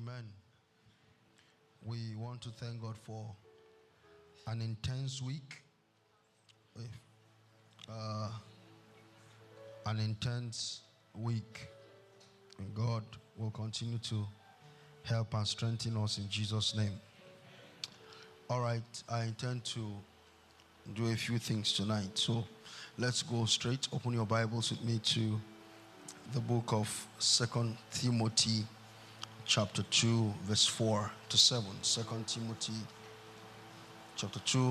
Amen. We want to thank God for an intense week. An intense week. And God will continue to help and strengthen us in Jesus' name. All right, I intend to do a few things tonight. So let's go straight. Open your Bibles with me to the book of 2 Timothy chapter 2 verse 4 to 7. 2 Timothy chapter 2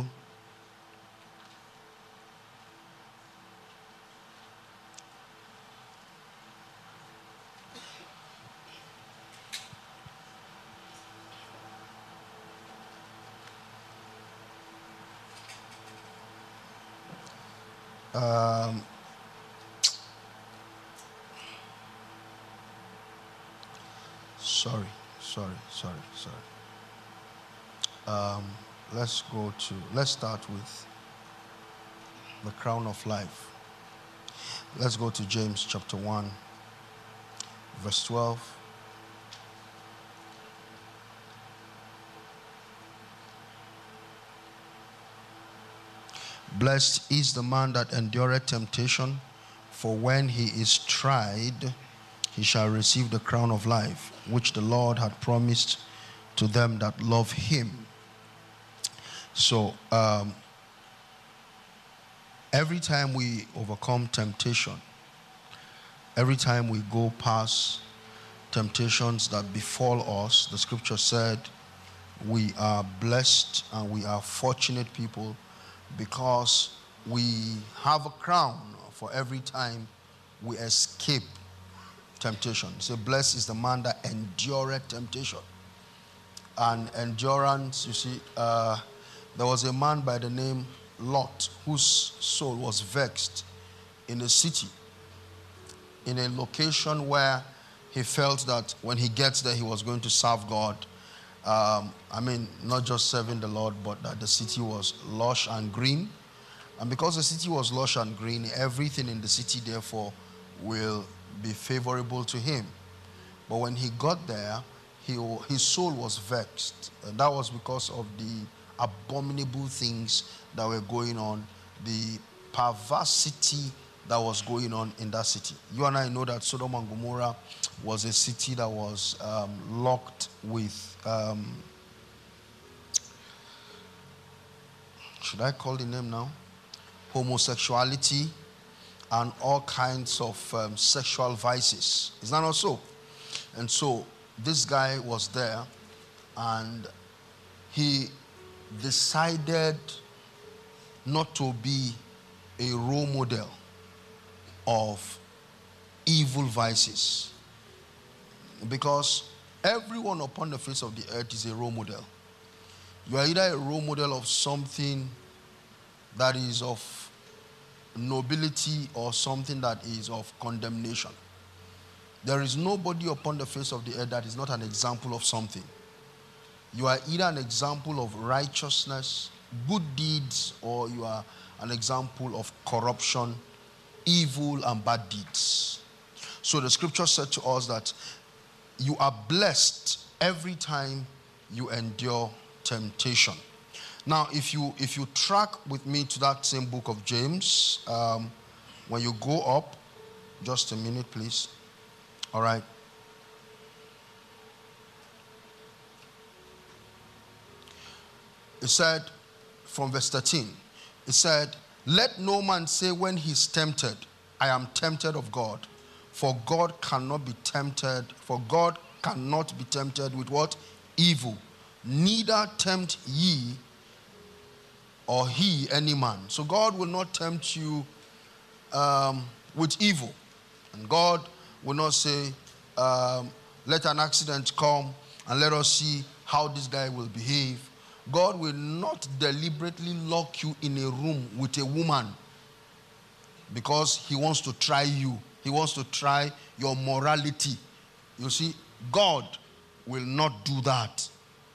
let's start with the crown of life. Let's go to James chapter 1 verse 12. Blessed is the man that endureth temptation, for when he is tried, he shall receive the crown of life, which the Lord had promised to them that love him. So, every time we overcome temptation, every time we go past temptations that befall us, the scripture said we are blessed and we are fortunate people, because we have a crown for every time we escape temptation. So blessed is the man that endureth temptation. And endurance, you see, there was a man by the name Lot whose soul was vexed in a city, in a location where he felt that when he gets there he was going to serve God. Not just serving the Lord, but that the city was lush and green. And because the city was lush and green, everything in the city therefore will be favorable to him. But when he got there, his soul was vexed. And that was because of the abominable things that were going on, the perversity that was going on in that city. You and I know that Sodom and Gomorrah was a city that was locked with should I call the name now? Homosexuality and all kinds of sexual vices. Is that not so? And so this guy was there, and he decided not to be a role model of evil vices, because everyone upon the face of the earth is a role model. You are either a role model of something that is of nobility or something that is of condemnation. There is nobody upon the face of the earth that is not an example of something. You are either an example of righteousness, good deeds, or you are an example of corruption, evil, and bad deeds. So the scripture said to us that you are blessed every time you endure temptation. Now, if you track with me to that same book of James, when you go up, just a minute, please. All right. It said, from verse 13, it said, let no man say when he's tempted, I am tempted of God. For God cannot be tempted with what? Evil. Neither tempt ye or he any man. So God will not tempt you with evil. And God will not say, let an accident come and let us see how this guy will behave. God will not deliberately lock you in a room with a woman because he wants to try you. He wants to try your morality. You see, God will not do that.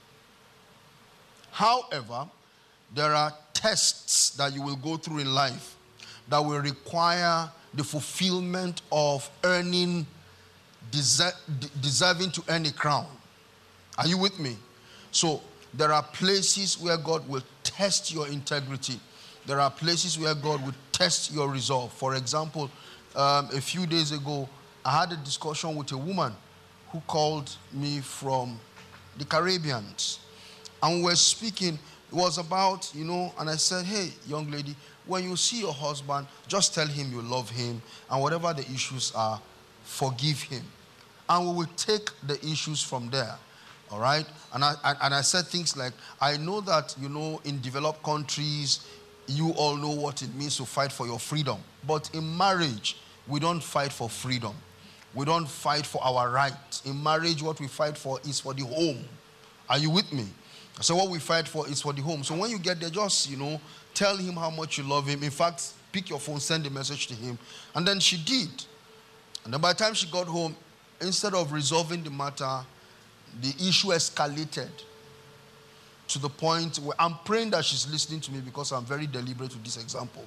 However, there are tests that you will go through in life that will require the fulfillment of earning, deserving to earn a crown. Are you with me? So there are places where God will test your integrity. There are places where God will test your resolve. For example, a few days ago, I had a discussion with a woman who called me from the Caribbeans. And we were speaking, it was about, and I said, hey, young lady, when you see your husband, just tell him you love him, and whatever the issues are, forgive him. And we will take the issues from there. All right? And I said things like, I know that, in developed countries, you all know what it means to fight for your freedom. But in marriage, we don't fight for freedom. We don't fight for our rights. In marriage, what we fight for is for the home. Are you with me? So what we fight for is for the home. So when you get there, just, tell him how much you love him. In fact, pick your phone, send a message to him. And then she did. And then by the time she got home, instead of resolving the matter, the issue escalated to the point where I'm praying that she's listening to me, because I'm very deliberate with this example.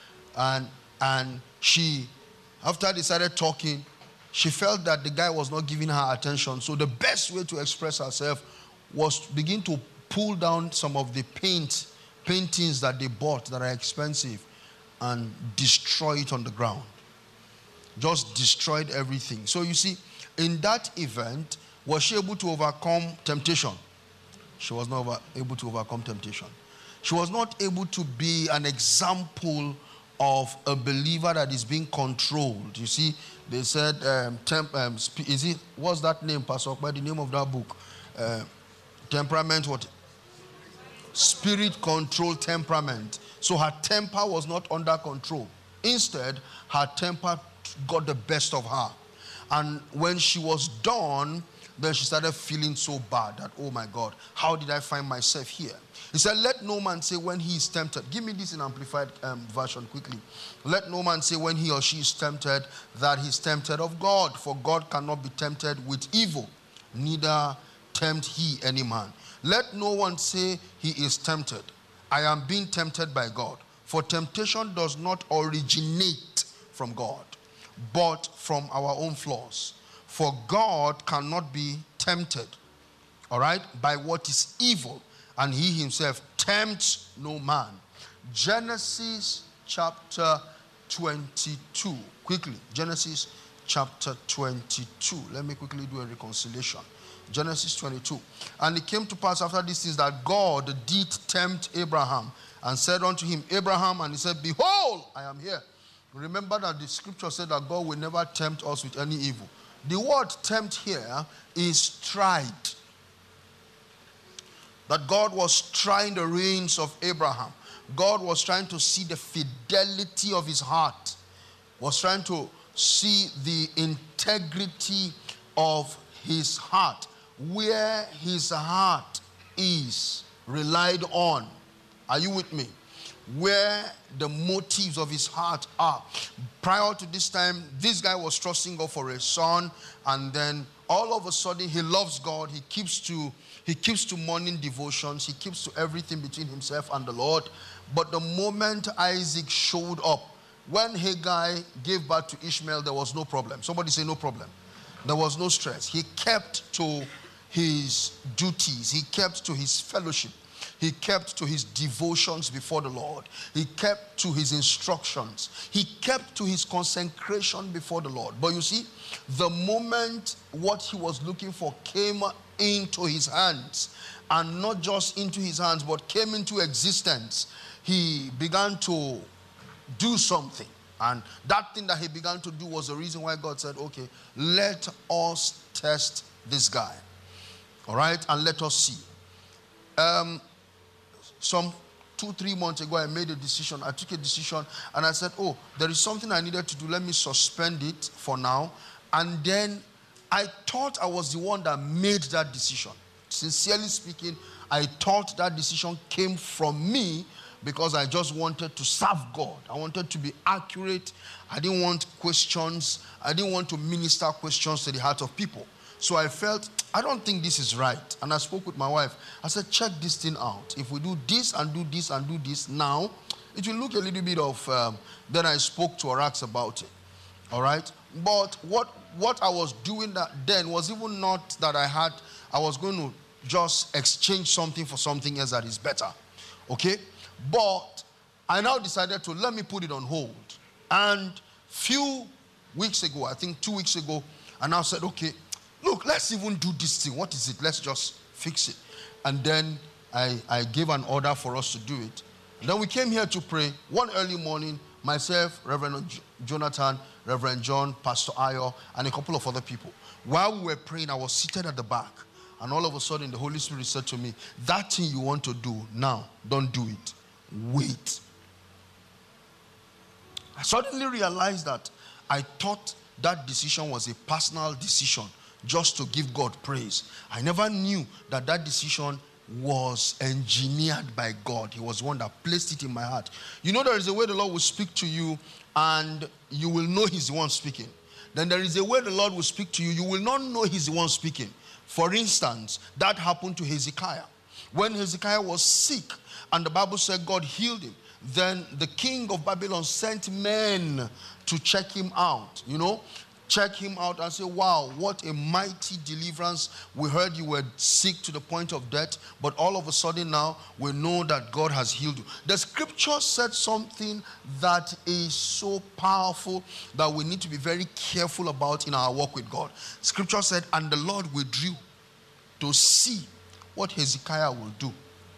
And she, after they started talking, she felt that the guy was not giving her attention. So the best way to express herself was to begin to pull down some of the paintings that they bought that are expensive and destroy it on the ground. Just destroyed everything. So you see, in that event, was she able to overcome temptation? She was not able to overcome temptation. She was not able to be an example of a believer that is being controlled. You see, they said, what's that name, Pastor? By the name of that book? Temperament, what? Spirit control temperament. So her temper was not under control. Instead, her temper got the best of her. And when she was done, then she started feeling so bad that, oh my God, how did I find myself here? He said, let no man say when he is tempted. Give me this in amplified version quickly. Let no man say when he or she is tempted that he is tempted of God. For God cannot be tempted with evil, neither tempt he any man. Let no one say he is tempted. I am being tempted by God. For temptation does not originate from God, but from our own flaws. For God cannot be tempted, all right, by what is evil, and he himself tempts no man. Genesis chapter 22. Quickly, Genesis chapter 22. Let me quickly do a reconciliation. Genesis 22. And it came to pass after these things that God did tempt Abraham and said unto him, Abraham, and he said, behold, I am here. Remember that the scripture said that God will never tempt us with any evil. The word tempt here is tried. That God was trying the reins of Abraham. God was trying to see the fidelity of his heart. Was trying to see the integrity of his heart. Where his heart is relied on. Are you with me? Where the motives of his heart are. Prior to this time, this guy was trusting God for a son, and then all of a sudden he loves God. He keeps to morning devotions. He keeps to everything between himself and the Lord. But the moment Isaac showed up, when Hagar gave birth to Ishmael, there was no problem. Somebody say no problem. There was no stress. He kept to his duties. He kept to his fellowship. He kept to his devotions before the Lord. He kept to his instructions. He kept to his consecration before the Lord. But you see, the moment what he was looking for came into his hands, and not just into his hands, but came into existence, he began to do something. And that thing that he began to do was the reason why God said, okay, let us test this guy. All right? And let us see. Some 2-3 months ago, I made a decision. I took a decision and I said, oh, there is something I needed to do. Let me suspend it for now. And then I thought I was the one that made that decision. Sincerely speaking, I thought that decision came from me because I just wanted to serve God. I wanted to be accurate. I didn't want questions. I didn't want to minister questions to the heart of people. So I felt, I don't think this is right. And I spoke with my wife. I said, check this thing out. If we do this and do this and do this now, it will look a little bit of, then I spoke to Arax about it. All right? But what I was doing that then was even not that I was going to just exchange something for something else that is better. Okay? But I now decided to let me put it on hold. And few weeks ago, I think 2 weeks ago, I now said, okay, look, let's even do this thing. What is it? Let's just fix it. And then I gave an order for us to do it. And then we came here to pray. One early morning, myself, Reverend Jonathan, Reverend John, Pastor Ayo, and a couple of other people. While we were praying, I was seated at the back. And all of a sudden, the Holy Spirit said to me, that thing you want to do now, don't do it. Wait. I suddenly realized that I thought that decision was a personal decision just to give God praise. I never knew that that decision was engineered by God. He was the one that placed it in my heart. You know, there is a way the Lord will speak to you and you will know He's the one speaking. Then there is a way the Lord will speak to you, you will not know He's the one speaking. For instance, that happened to Hezekiah. When Hezekiah was sick and the Bible said God healed him, then the king of Babylon sent men to check him out, check him out and say, wow, what a mighty deliverance. We heard you were sick to the point of death, but all of a sudden now we know that God has healed you. The scripture said something that is so powerful that we need to be very careful about in our walk with God. Scripture said, and the Lord withdrew to see what Hezekiah will do.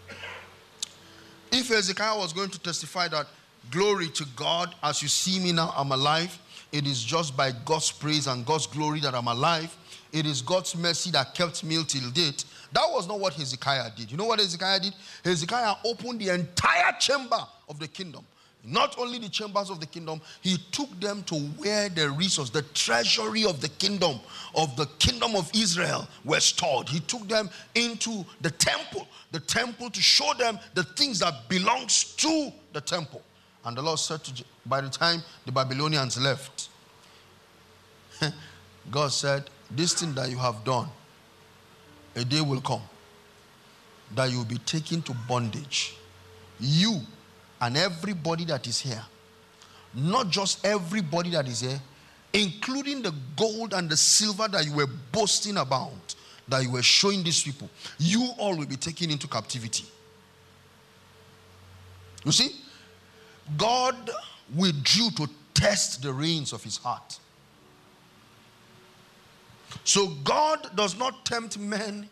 If Hezekiah was going to testify that, glory to God, as you see me now, I'm alive. It is just by God's praise and God's glory that I'm alive. It is God's mercy that kept me till date. That was not what Hezekiah did. You know what Hezekiah did? Hezekiah opened the entire chamber of the kingdom. Not only the chambers of the kingdom, he took them to where the resource, the treasury of the kingdom of Israel were stored. He took them into the temple to show them the things that belongs to the temple. And the Lord said by the time the Babylonians left, God said, this thing that you have done, a day will come that you will be taken to bondage. You and everybody that is here, not just everybody that is here, including the gold and the silver that you were boasting about, that you were showing these people, you all will be taken into captivity. You see, God withdrew to test the reins of his heart. So God does not tempt men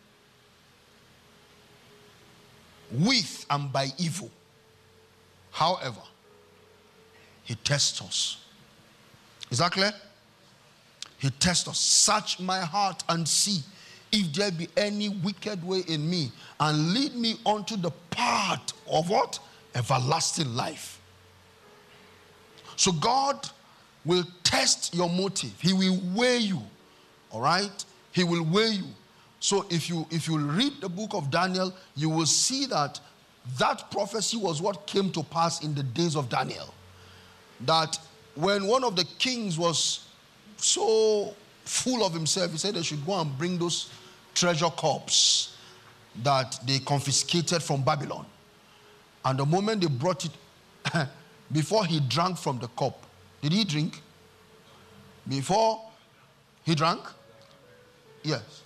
with and by evil. However, he tests us. Is that clear? He tests us. Search my heart and see if there be any wicked way in me, and lead me unto the path of what? Everlasting life. So God will test your motive. He will weigh you. All right? He will weigh you. So if you read the book of Daniel, you will see that prophecy was what came to pass in the days of Daniel. That when one of the kings was so full of himself, he said they should go and bring those treasure cups that they confiscated from Babylon. And the moment they brought it, before he drank from the cup, did he drink? Before he drank? Yes.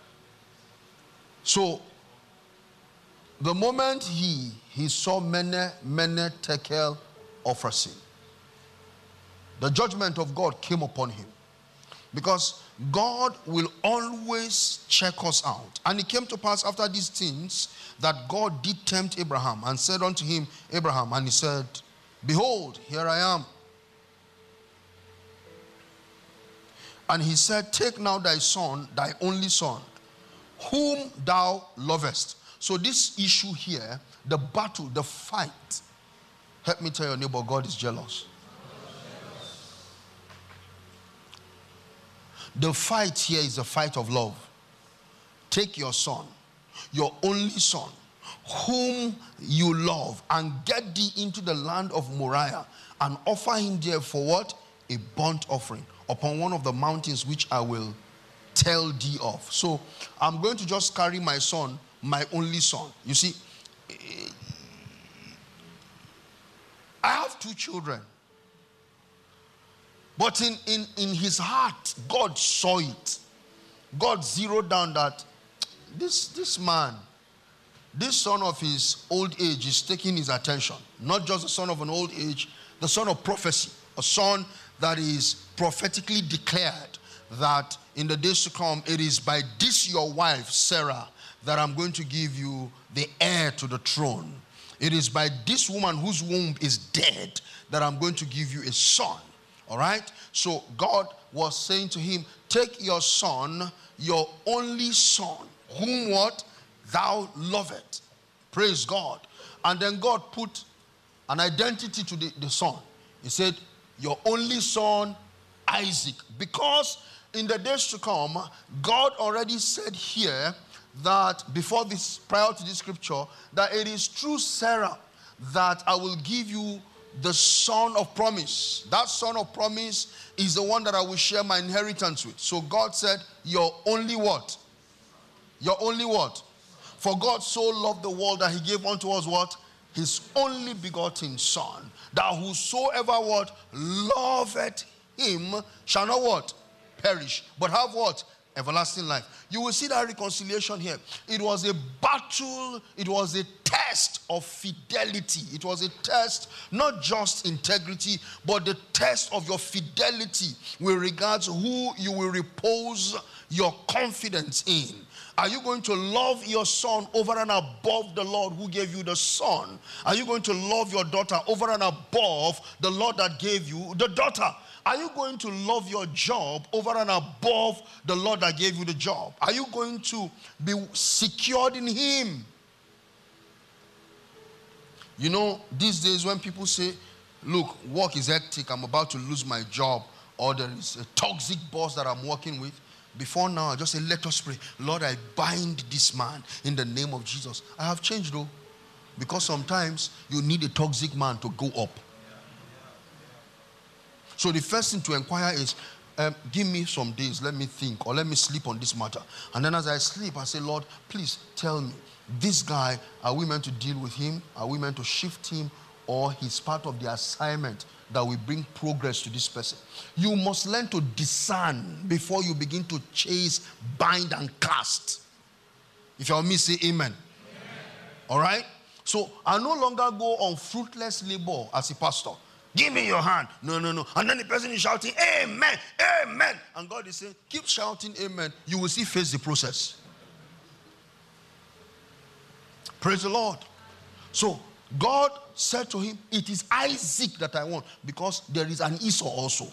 So, the moment he saw mene tekel Ophrah, the judgment of God came upon him. Because God will always check us out. And it came to pass after these things that God did tempt Abraham and said unto him, Abraham, and he said, behold, here I am. And he said, take now thy son, thy only son, whom thou lovest. So this issue here, the battle, the fight, help me tell your neighbor, God is jealous. The fight here is a fight of love. Take your son, your only son, whom you love, and get thee into the land of Moriah, and offer him there for what? A burnt offering upon one of the mountains which I will tell thee of. So I'm going to just carry my son, my only son. You see, I have 2 children. But in his heart, God saw it. God zeroed down that this man, this son of his old age is taking his attention. Not just the son of an old age, the son of prophecy. A son that is prophetically declared that in the days to come, it is by this your wife, Sarah, that I'm going to give you the heir to the throne. It is by this woman whose womb is dead that I'm going to give you a son. All right? So God was saying to him, take your son, your only son, whom what? Thou lovest. Praise God. And then God put an identity to the son. He said, your only son, Isaac. Because in the days to come, God already said here that before this, prior to this scripture, that it is through Sarah that I will give you the son of promise. That son of promise is the one that I will share my inheritance with. So God said, your only what? Your only what? For God so loved the world that he gave unto us what? His only begotten son. That whosoever what? Loveth him shall not what? Perish. But have what? Everlasting life. You will see that reconciliation here. It was a battle. It was a test of fidelity. It was a test, not just integrity, but the test of your fidelity with regards to who you will repose your confidence in. Are you going to love your son over and above the Lord who gave you the son? Are you going to love your daughter over and above the Lord that gave you the daughter? Are you going to love your job over and above the Lord that gave you the job? Are you going to be secured in him? You know, these days when people say, look, work is hectic, I'm about to lose my job, or there is a toxic boss that I'm working with, before now, I just say, let us pray. Lord, I bind this man in the name of Jesus. I have changed though, because sometimes you need a toxic man to go up. So the first thing to inquire is, give me some days, let me think, or let me sleep on this matter. And then as I sleep, I say, Lord, please tell me, this guy, are we meant to deal with him? Are we meant to shift him? Or he's part of the assignment that will bring progress to this person? You must learn to discern before you begin to chase, bind, and cast. If you're me, say amen. All right? So I no longer go on fruitless labor as a pastor. Give me your hand. No. And then the person is shouting, amen, amen. And God is saying, keep shouting amen. You will see face the process. Praise the Lord. So God said to him, it is Isaac that I want, because there is an Esau also.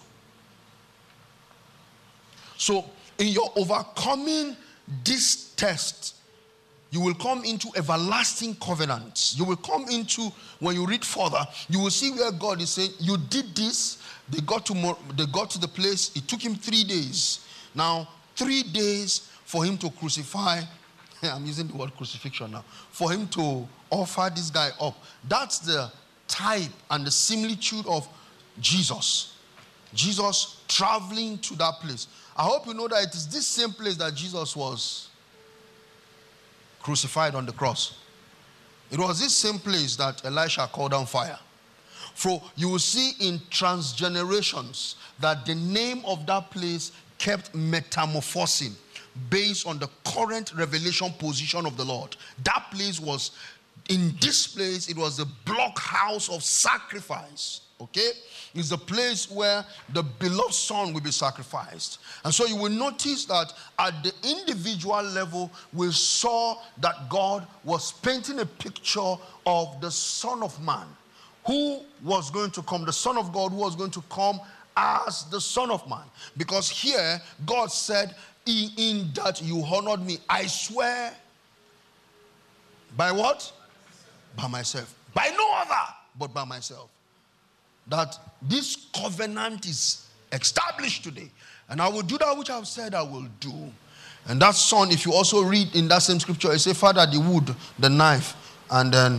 So in your overcoming this test, you will come into everlasting covenants. You will come into, when you read further, you will see where God is saying, you did this. They got to the place. It took him 3 days. Now, 3 days for him to crucify. I'm using the word crucifixion now. For him to offer this guy up. That's the type and the similitude of Jesus. Jesus traveling to that place. I hope you know that it is this same place that Jesus was crucified on the cross. It was this same place that Elisha called down fire. For you will see in transgenerations that the name of that place kept metamorphosing based on the current revelation position of the Lord. That place was, in this place, it was the blockhouse of sacrifice. Okay? It's the place where the beloved son will be sacrificed. And so you will notice that at the individual level, we saw that God was painting a picture of the Son of Man who was going to come, the Son of God who was going to come as the Son of Man. Because here, God said, in that you honored me, I swear by what? By myself. By no other, but by myself. That this covenant is established today. And I will do that which I have said I will do. And that son, if you also read in that same scripture, it says, Father, the wood, the knife, and then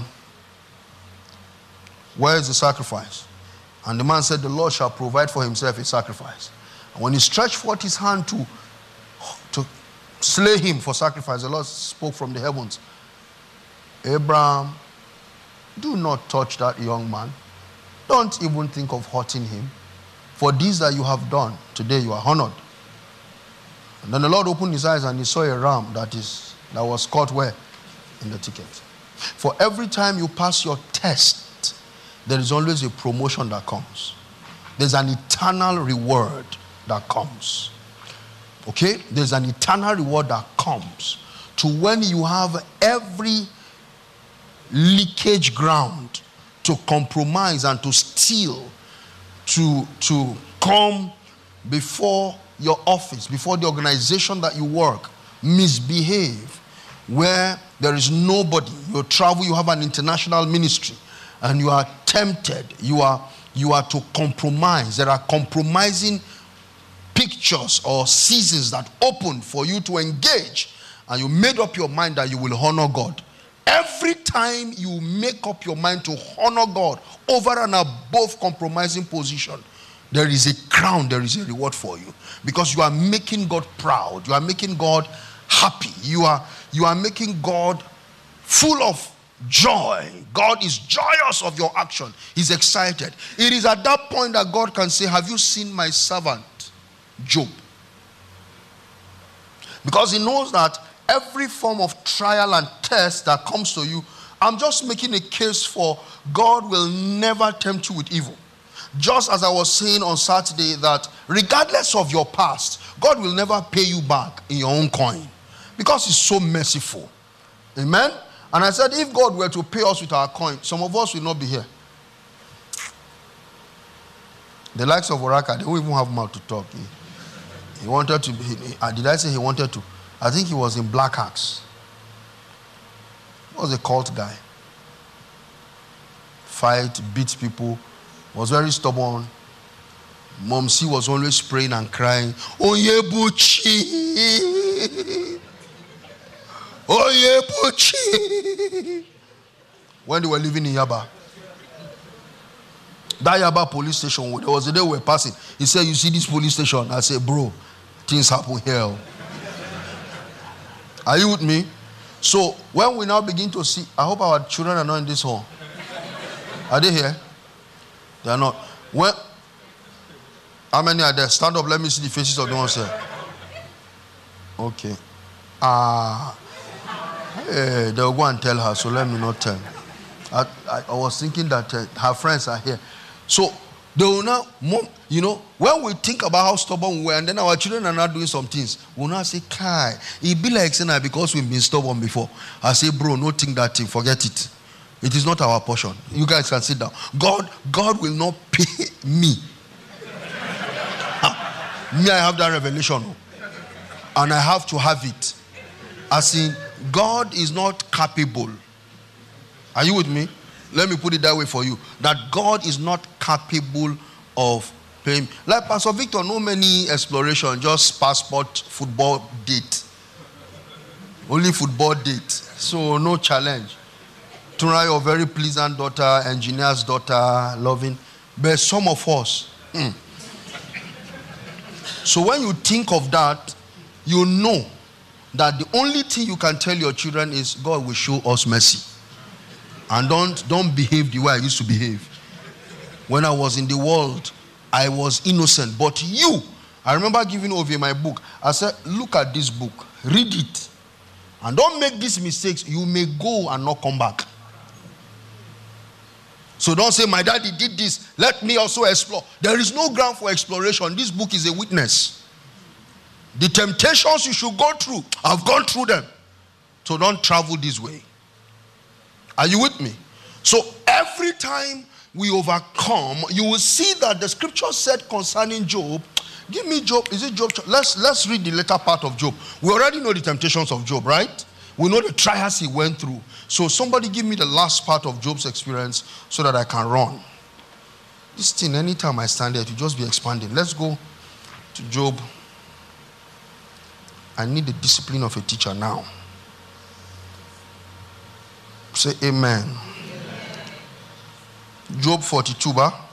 where is the sacrifice? And the man said, the Lord shall provide for himself a sacrifice. And when he stretched forth his hand to slay him for sacrifice, the Lord spoke from the heavens, Abraham, do not touch that young man. Don't even think of hurting him. For this that you have done, today you are honored. And then the Lord opened his eyes and he saw a ram that is That was caught where? In the ticket. For every time you pass your test, there is always a promotion that comes. There's an eternal reward that comes. Okay? There's an eternal reward that comes to when you have every leakage ground to compromise and to steal, to come before your office, before the organization that you work, misbehave, where there is nobody. You travel, you have an international ministry, and you are tempted, you are to compromise. There are compromising pictures or seasons that open for you to engage, and you made up your mind that you will honor God. Every time you make up your mind to honor God over and above compromising position, there is a crown, there is a reward for you, because you are making God proud, you are making God happy, you are making God full of joy. God is joyous of your action. He's excited. It is at that point that God can say, have you seen my servant Job? Because he knows that every form of trial and test that comes to you, I'm just making a case for God will never tempt you with evil. Just as I was saying on Saturday, that regardless of your past, God will never pay you back in your own coin, because he's so merciful. Amen? And I said, if God were to pay us with our coin, some of us will not be here. The likes of Oraka, they don't even have mouth to talk. He wanted to be, did I say he wanted to? I think he was in Black Axe. He was a cult guy. Fight, beat people, was very stubborn. Momsi was always praying and crying, Oyebuchi! Oyebuchi! When they were living in Yaba. That Yaba police station, there was a day we were passing. He said, you see this police station? I said, bro, things happen here. Are you with me? So when we now begin to see, I hope our children are not in this hall. Are they here? They are not. When, how many are there? Stand up, let me see the faces of the ones here. Okay. Hey, they'll go and tell her, so let me not tell. I was thinking that her friends are here. So they will now, you know, when we think about how stubborn we were, and then our children are not doing some things, we'll now say, Kai, it be like saying because we've been stubborn before. I say, bro, no think that thing, forget it. It is not our portion. You guys can sit down. God will not pay me. Me, I have that revelation. And I have to have it. As in, God is not capable. Are you with me? Let me put it that way for you. That God is not capable of paying. Like Pastor Victor, no many exploration, just passport, football date. Only football date. So no challenge. Tuna, your very pleasant daughter, engineer's daughter, loving. But some of us. So when you think of that, you know that the only thing you can tell your children is God will show us mercy. And don't behave the way I used to behave. When I was in the world, I was innocent. But you, I remember giving Ovie my book. I said, look at this book. Read it. And don't make these mistakes. You may go and not come back. So don't say, my daddy did this. Let me also explore. There is no ground for exploration. This book is a witness. The temptations you should go through, I've gone through them. So don't travel this way. Are you with me? So every time we overcome, you will see that the scripture said concerning Job. Give me Job. Is it Job? Let's read the later part of Job. We already know the temptations of Job, right? We know the trials he went through. So somebody give me the last part of Job's experience so that I can run. This thing, anytime I stand there, it will just be expanding. Let's go to Job. I need the discipline of a teacher now. Say amen. Amen. Job 42,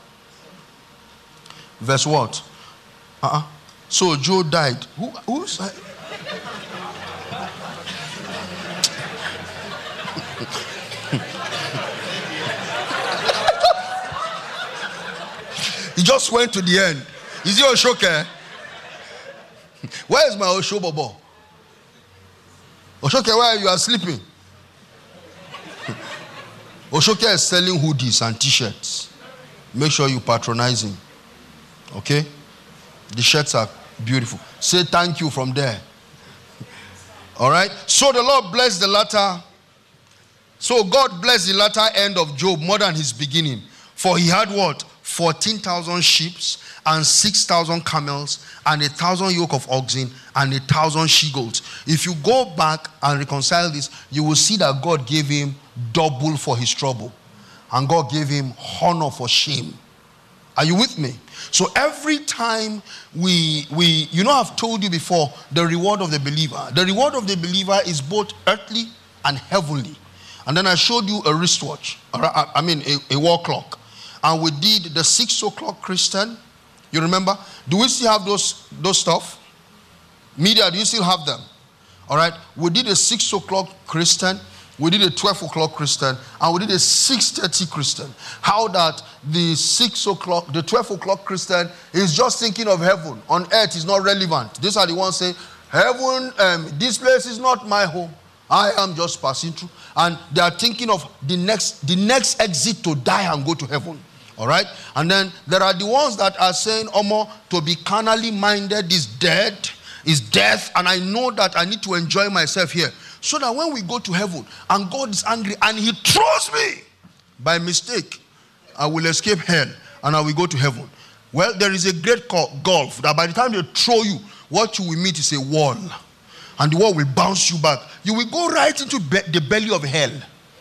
verse what? So Job died. Who's he just went to the end. Is he Oshoke? Where is my Oshobobo? Oshoke, where you are sleeping? Oshoke is selling hoodies and t-shirts. Make sure you patronize him. Okay? The shirts are beautiful. Say thank you from there. All right? So the Lord blessed the latter. So God blessed the latter end of Job more than his beginning. For he had what? 14,000 sheep and 6,000 camels and 1,000 yoke of oxen and 1,000 she-goats. If you go back and reconcile this, you will see that God gave him double for his trouble. And God gave him honor for shame. Are you with me? So every time I've told you before, the reward of the believer. The reward of the believer is both earthly and heavenly. And then I showed you a wristwatch, a wall clock. And we did the 6 o'clock Christian. You remember? Do we still have those stuff? Media, do you still have them? All right. We did a 6 o'clock Christian. We did a 12 o'clock Christian. And we did a 6:30 Christian. How that the 12 o'clock Christian is just thinking of heaven. On earth is not relevant. These are the ones saying, heaven, this place is not my home. I am just passing through. And they are thinking of the next exit to die and go to heaven. All right? And then there are the ones that are saying, Omo, to be carnally minded is dead, is death, and I know that I need to enjoy myself here. So that when we go to heaven and God is angry and he throws me by mistake, I will escape hell and I will go to heaven. Well, there is a great gulf that by the time they throw you, what you will meet is a wall. And the wall will bounce you back. You will go right into the belly of hell.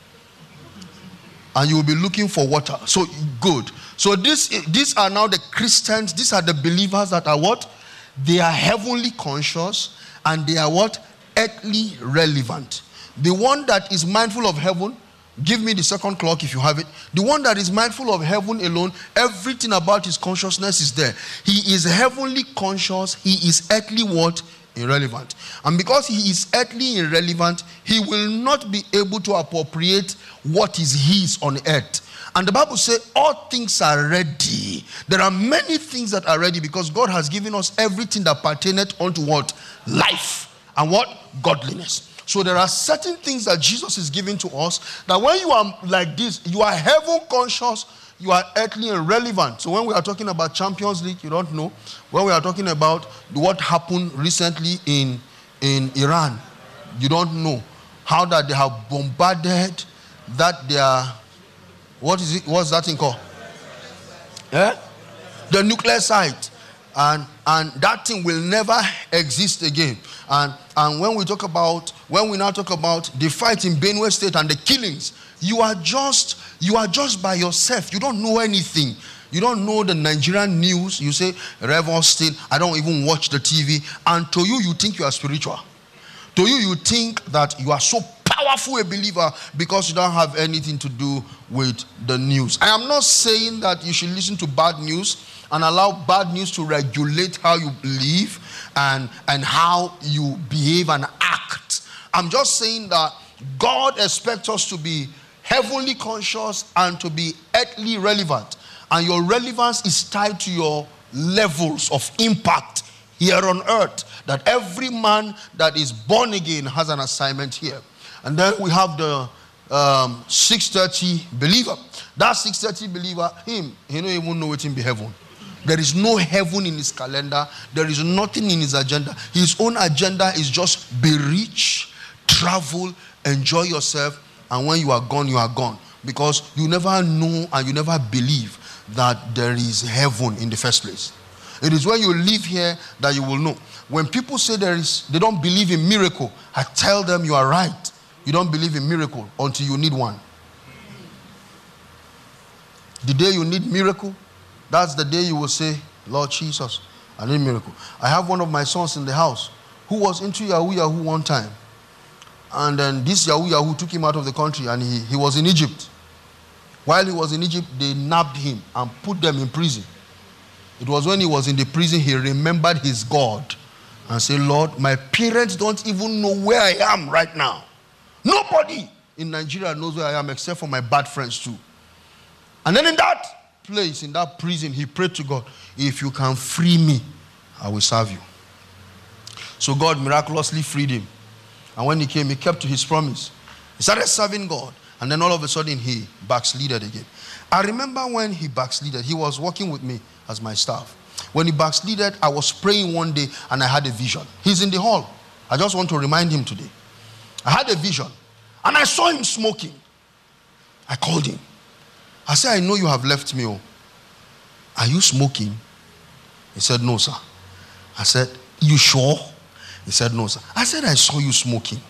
And you will be looking for water. So, good. So, these are now the Christians. These are the believers that are what? They are heavenly conscious. And they are what? Earthly relevant. The one that is mindful of heaven, give me the second clock if you have it. The one that is mindful of heaven alone, everything about his consciousness is there. He is heavenly conscious. He is earthly what? Irrelevant. And because he is earthly irrelevant, he will not be able to appropriate what is his on earth. And the Bible says all things are ready. There are many things that are ready because God has given us everything that pertaineth unto what? Life. And what? Godliness. So there are certain things that Jesus is giving to us that when you are like this, you are heaven conscious, you are earthly irrelevant. So when we are talking about Champions League, you don't know. When we are talking about what happened recently in Iran, you don't know. How that they have bombarded what's that thing called? The nuclear site. And that thing will never exist again. And when we now talk about the fight in Benue State and the killings, you are just by yourself. You don't know anything. You don't know the Nigerian news. You say, Rev Austin, I don't even watch the TV. And to you think you are spiritual. To you think that you are so powerful a believer because you don't have anything to do with the news. I am not saying that you should listen to bad news and allow bad news to regulate how you live and how you behave and act. I'm just saying that God expects us to be heavenly conscious and to be earthly relevant. And your relevance is tied to your levels of impact here on earth. That every man that is born again has an assignment here. And then we have the 6:30 believer. That 6:30 believer, he don't even know what in be heaven. There is no heaven in his calendar. There is nothing in his agenda. His own agenda is just be rich, travel, enjoy yourself, and when you are gone, you are gone. Because you never know and you never believe that there is heaven in the first place. It is when you live here that you will know. When people say they don't believe in miracle, I tell them you are right. You don't believe in miracle until you need one. The day you need miracle, that's the day you will say, Lord Jesus, I need miracle. I have one of my sons in the house who was into Yahoo one time. And then this Yahoo took him out of the country and he was in Egypt. While he was in Egypt, they nabbed him and put them in prison. It was when he was in the prison, he remembered his God and said, Lord, my parents don't even know where I am right now. Nobody in Nigeria knows where I am except for my bad friends too. And then in that place, in that prison, he prayed to God, if you can free me, I will serve you. So God miraculously freed him. And when he came, he kept to his promise. He started serving God. And then all of a sudden, he backslided again. I remember when he backslided, he was working with me as my staff. When he backslided, I was praying one day and I had a vision. He's in the hall. I just want to remind him today. I had a vision and I saw him smoking. I called him. I said, I know you have left me. Oh. Are you smoking? He said, no, sir. I said, you sure? He said, no, sir. I said, I saw you smoking.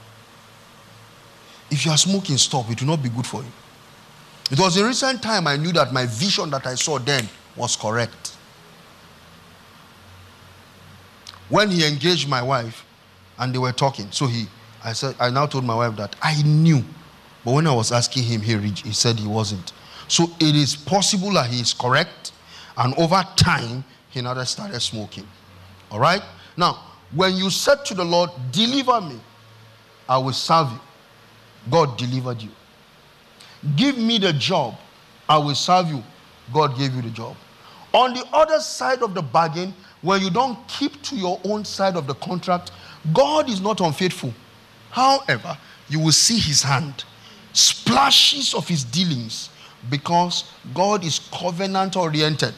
If you are smoking, stop. It will not be good for you. It was in recent time I knew that my vision that I saw then was correct. When he engaged my wife and they were talking, I now told my wife that I knew. But when I was asking him, he said he wasn't. So it is possible that he is correct. And over time, he now started smoking. All right? Now, when you said to the Lord, deliver me, I will serve you. God delivered you. Give me the job, I will serve you. God gave you the job. On the other side of the bargain, when you don't keep to your own side of the contract, God is not unfaithful. However, you will see his hand, splashes of his dealings, because God is covenant oriented.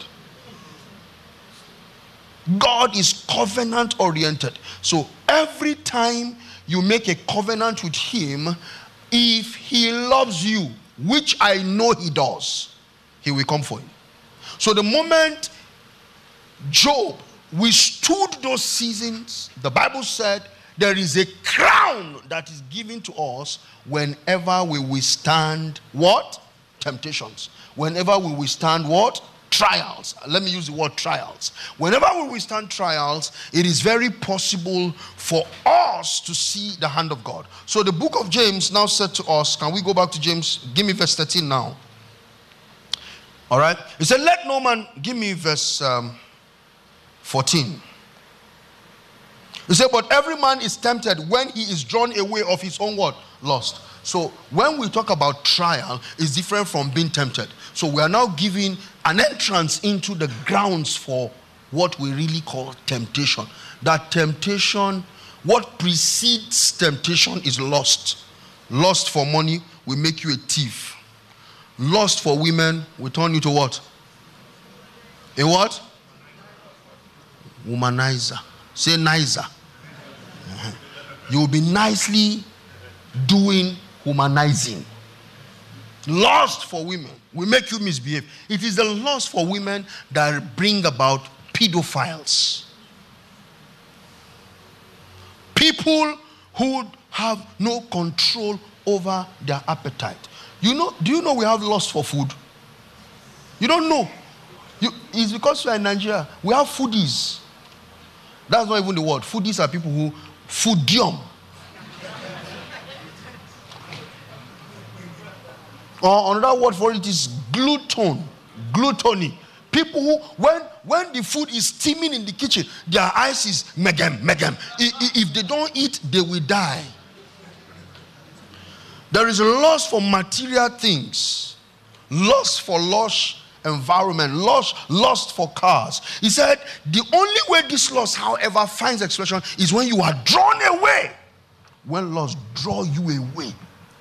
God is covenant oriented. So every time you make a covenant with him, if he loves you, which I know he does, he will come for you. So the moment Job withstood those seasons, the Bible said there is a crown that is given to us whenever we withstand what? Temptations. Whenever we withstand what? Trials. Let me use the word trials. Whenever we withstand trials, it is very possible for us to see the hand of God. So the book of James now said to us, can we go back to James? Give me verse 13 now. All right. He said, let no man, give me verse 14. He said, but every man is tempted when he is drawn away of his own what? Lust. So when we talk about trial, it's different from being tempted. So we are now giving an entrance into the grounds for what we really call temptation. That temptation, what precedes temptation is lust. Lust for money will make you a thief. Lust for women will turn you to what? A what? Womanizer. Say nicer. You will be nicely doing humanizing. Lust for women will make you misbehave. It is the lust for women that bring about pedophiles. People who have no control over their appetite. Do you know we have lust for food? You don't know. It's because you are in Nigeria. We have foodies. That's not even the word. Foodies are people who foodium. Or another word for it is glutton. Gluttony. People who, when the food is steaming in the kitchen, their eyes is megam. If they don't eat, they will die. There is a lust for material things. Lust for lush environment. Lust for cars. He said, the only way this lust, however, finds expression is when you are drawn away. When lust draw you away.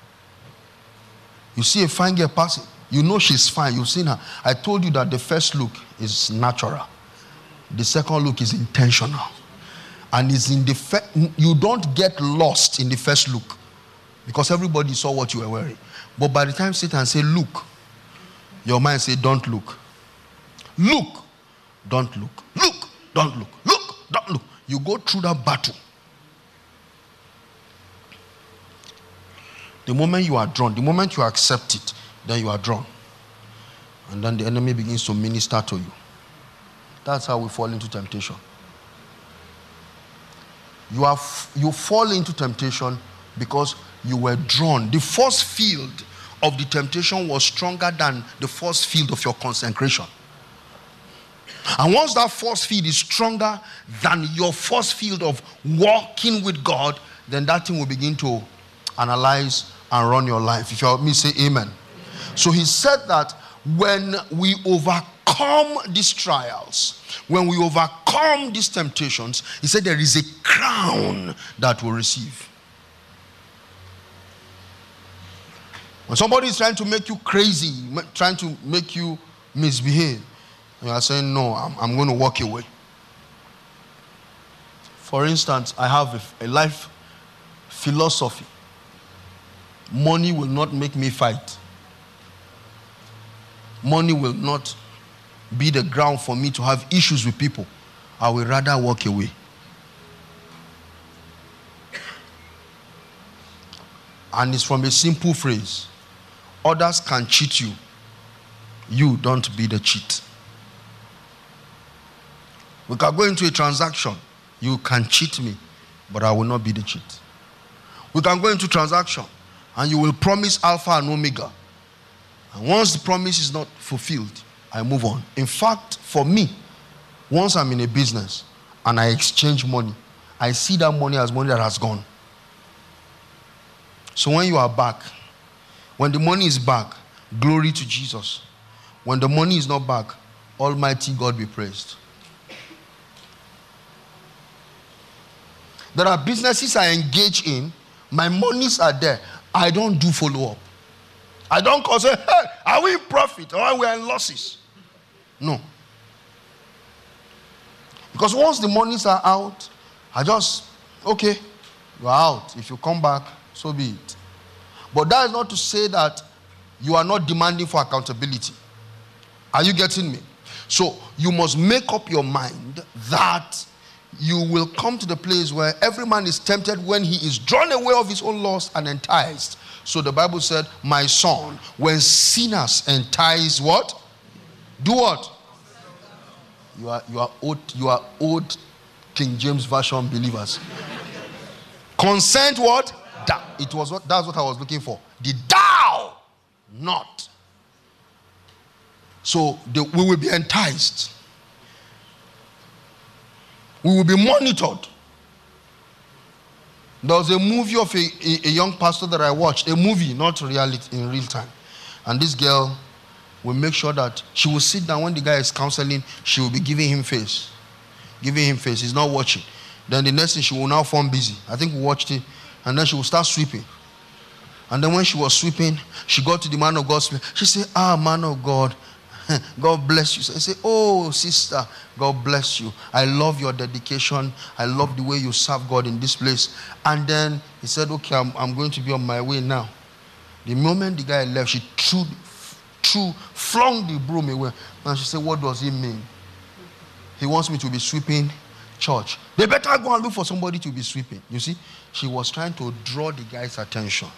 You see a fine girl passing, you know she's fine, you've seen her. I told you that the first look is natural. The second look is intentional. And it's in you don't get lost in the first look. Because everybody saw what you were wearing. But by the time Satan say, look, your mind say, don't look. Look, don't look. Look, don't look. Look, don't look. You go through that battle. The moment you are drawn, the moment you accept it, then you are drawn. And then the enemy begins to minister to you. That's how we fall into temptation. You fall into temptation because you were drawn. The force field of the temptation was stronger than the force field of your consecration. And once that force field is stronger than your force field of walking with God, then that thing will begin to analyze and run your life. If you help me, say amen. So he said that when we overcome these trials, when we overcome these temptations, he said there is a crown that we'll receive. When somebody is trying to make you crazy, trying to make you misbehave, you are saying, no, I'm going to walk away. For instance, I have a life philosophy. Money will not make me fight. Money will not be the ground for me to have issues with people. I will rather walk away. And it's from a simple phrase. Others can cheat you. You don't be the cheat. We can go into a transaction. You can cheat me, but I will not be the cheat. We can go into transaction and you will promise Alpha and Omega. And once the promise is not fulfilled, I move on. In fact, for me, once I'm in a business and I exchange money, I see that money as money that has gone. So when you are back, when the money is back, glory to Jesus. When the money is not back, Almighty God be praised. There are businesses I engage in, my monies are there. I don't do follow-up. I don't call say, hey, are we in profit or are we in losses? No. Because once the monies are out, I just, okay, you're out. If you come back, so be it. But that is not to say that you are not demanding for accountability. Are you getting me? So you must make up your mind that you will come to the place where every man is tempted when he is drawn away of his own lust and enticed. So the Bible said, my son, when sinners entice what? Do what? You are old King James Version believers. Consent what? It was what? That's what I was looking for. The thou not. So we will be enticed. We will be monitored. There was a movie of a young pastor that I watched. A movie, not reality, in real time. And this girl will make sure that she will sit down when the guy is counseling. She will be giving him face. Giving him face. He's not watching. Then the next thing, she will now form busy. I think we watched it. And then she will start sweeping. And then when she was sweeping, she got to the man of God. She said, man of God, God bless you. I say, oh, sister, God bless you. I love your dedication. I love the way you serve God in this place. And then he said, okay, I'm going to be on my way now. The moment the guy left, she flung the broom away. And she said, what does he mean? He wants me to be sweeping church. They better go and look for somebody to be sweeping. You see, she was trying to draw the guy's attention.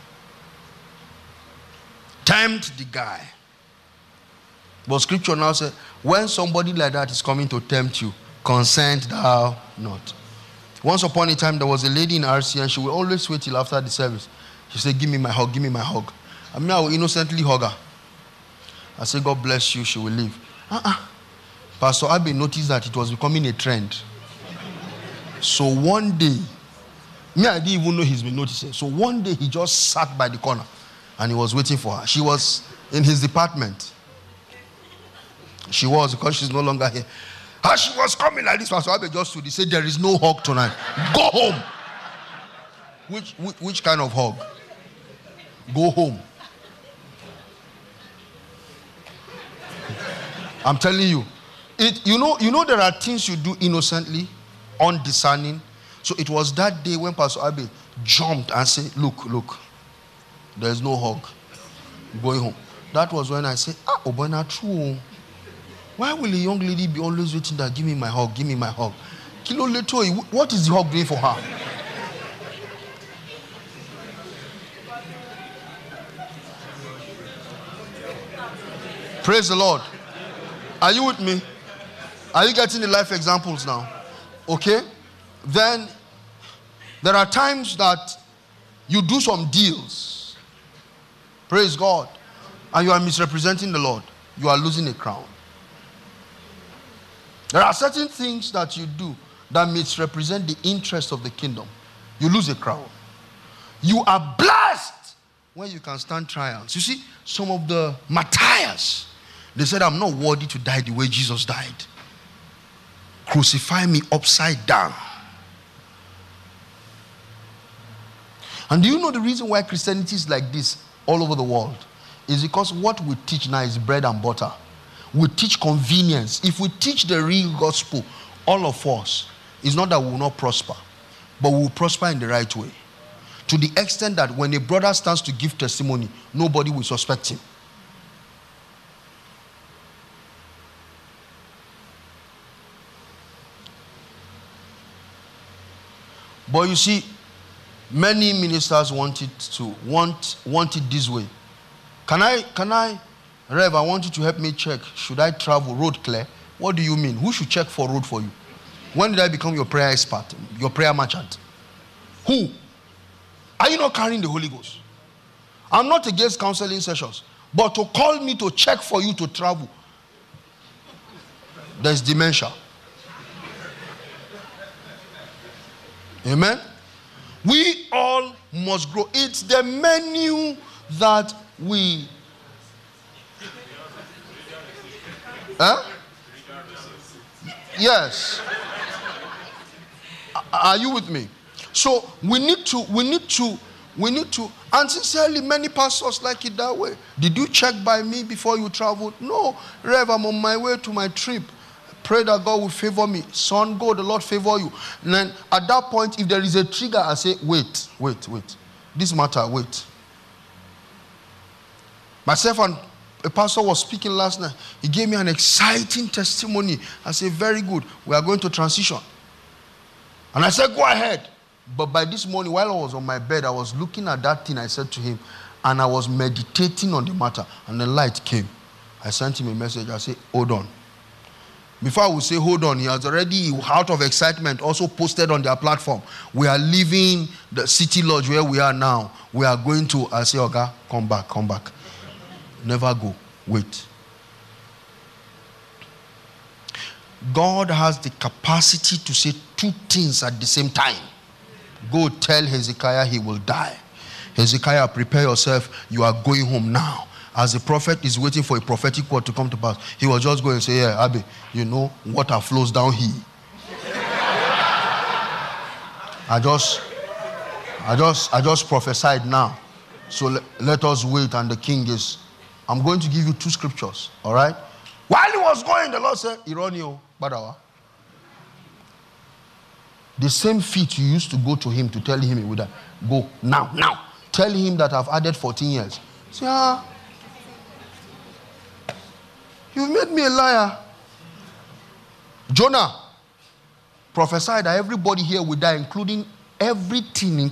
Tempt the guy. But scripture now says, when somebody like that is coming to tempt you, consent thou not. Once upon a time, there was a lady in RC and she would always wait till after the service. She said, give me my hug, give me my hug. I mean, I will innocently hug her. I said, God bless you, she will leave. Pastor Abe noticed that it was becoming a trend. So one day, I didn't even know he's been noticing. So one day, he just sat by the corner and he was waiting for her. She was in his department. She was, because she's no longer here. As she was coming like this, Pastor Abe just stood. He said, there is no hug tonight. Go home. Which kind of hug? Go home. I'm telling you. You know there are things you do innocently, undiscerning. So it was that day when Pastor Abe jumped and said, look, there's no hug. I'm going home. That was when I said, Obana, true. Why will a young lady be always waiting that give me my hug, give me my hug? Kilo Leto, what is the hug doing for her? Praise the Lord. Are you with me? Are you getting the life examples now? Okay? Then there are times that you do some deals. Praise God. And you are misrepresenting the Lord. You are losing a crown. There are certain things that you do that misrepresent the interest of the kingdom. You lose a crown. You are blessed when you can stand trials. You see, some of the martyrs, they said, I'm not worthy to die the way Jesus died. Crucify me upside down. And do you know the reason why Christianity is like this all over the world is because what we teach now is bread and butter. We teach convenience. If we teach the real gospel, all of us, it's not that we will not prosper, but we will prosper in the right way. To the extent that when a brother stands to give testimony, nobody will suspect him. But you see, many ministers want it this way. Can I, Rev, I want you to help me check. Should I travel road clear? What do you mean? Who should check for road for you? When did I become your prayer expert, your prayer merchant? Who? Are you not carrying the Holy Ghost? I'm not against counseling sessions, but to call me to check for you to travel, there's dementia. Amen? We all must grow. It's the menu that we... Huh? Yes. Are you with me? So we need to, and sincerely, many pastors like it that way. Did you check by me before you traveled? No. Rev, I'm on my way to my trip. Pray that God will favor me. Son, go, the Lord favor you. And then at that point, if there is a trigger, I say, wait. This matter, wait. Myself and a pastor was speaking last night. He gave me an exciting testimony. I said, very good. We are going to transition. And I said, go ahead. But by this morning, while I was on my bed, I was looking at that thing I said to him, and I was meditating on the matter, and the light came. I sent him a message. I said, hold on. Before I would say, hold on, he has already, out of excitement, also posted on their platform. We are leaving the city lodge where we are now. We are going to, I say, okay, come back. Never go. Wait. God has the capacity to say two things at the same time. Go tell Hezekiah he will die. Hezekiah, prepare yourself. You are going home now. As the prophet is waiting for a prophetic word to come to pass, he was just going to say, yeah, Abby, you know, water flows down here. I just prophesied now. So let us wait, and the king is, I'm going to give you 2 scriptures, all right? While he was going, the Lord said, Ironio, Badawa. The same feet you used to go to him to tell him he would die. Go now. Tell him that I've added 14 years. Say, you've made me a liar. Jonah prophesied that everybody here will die, including everything.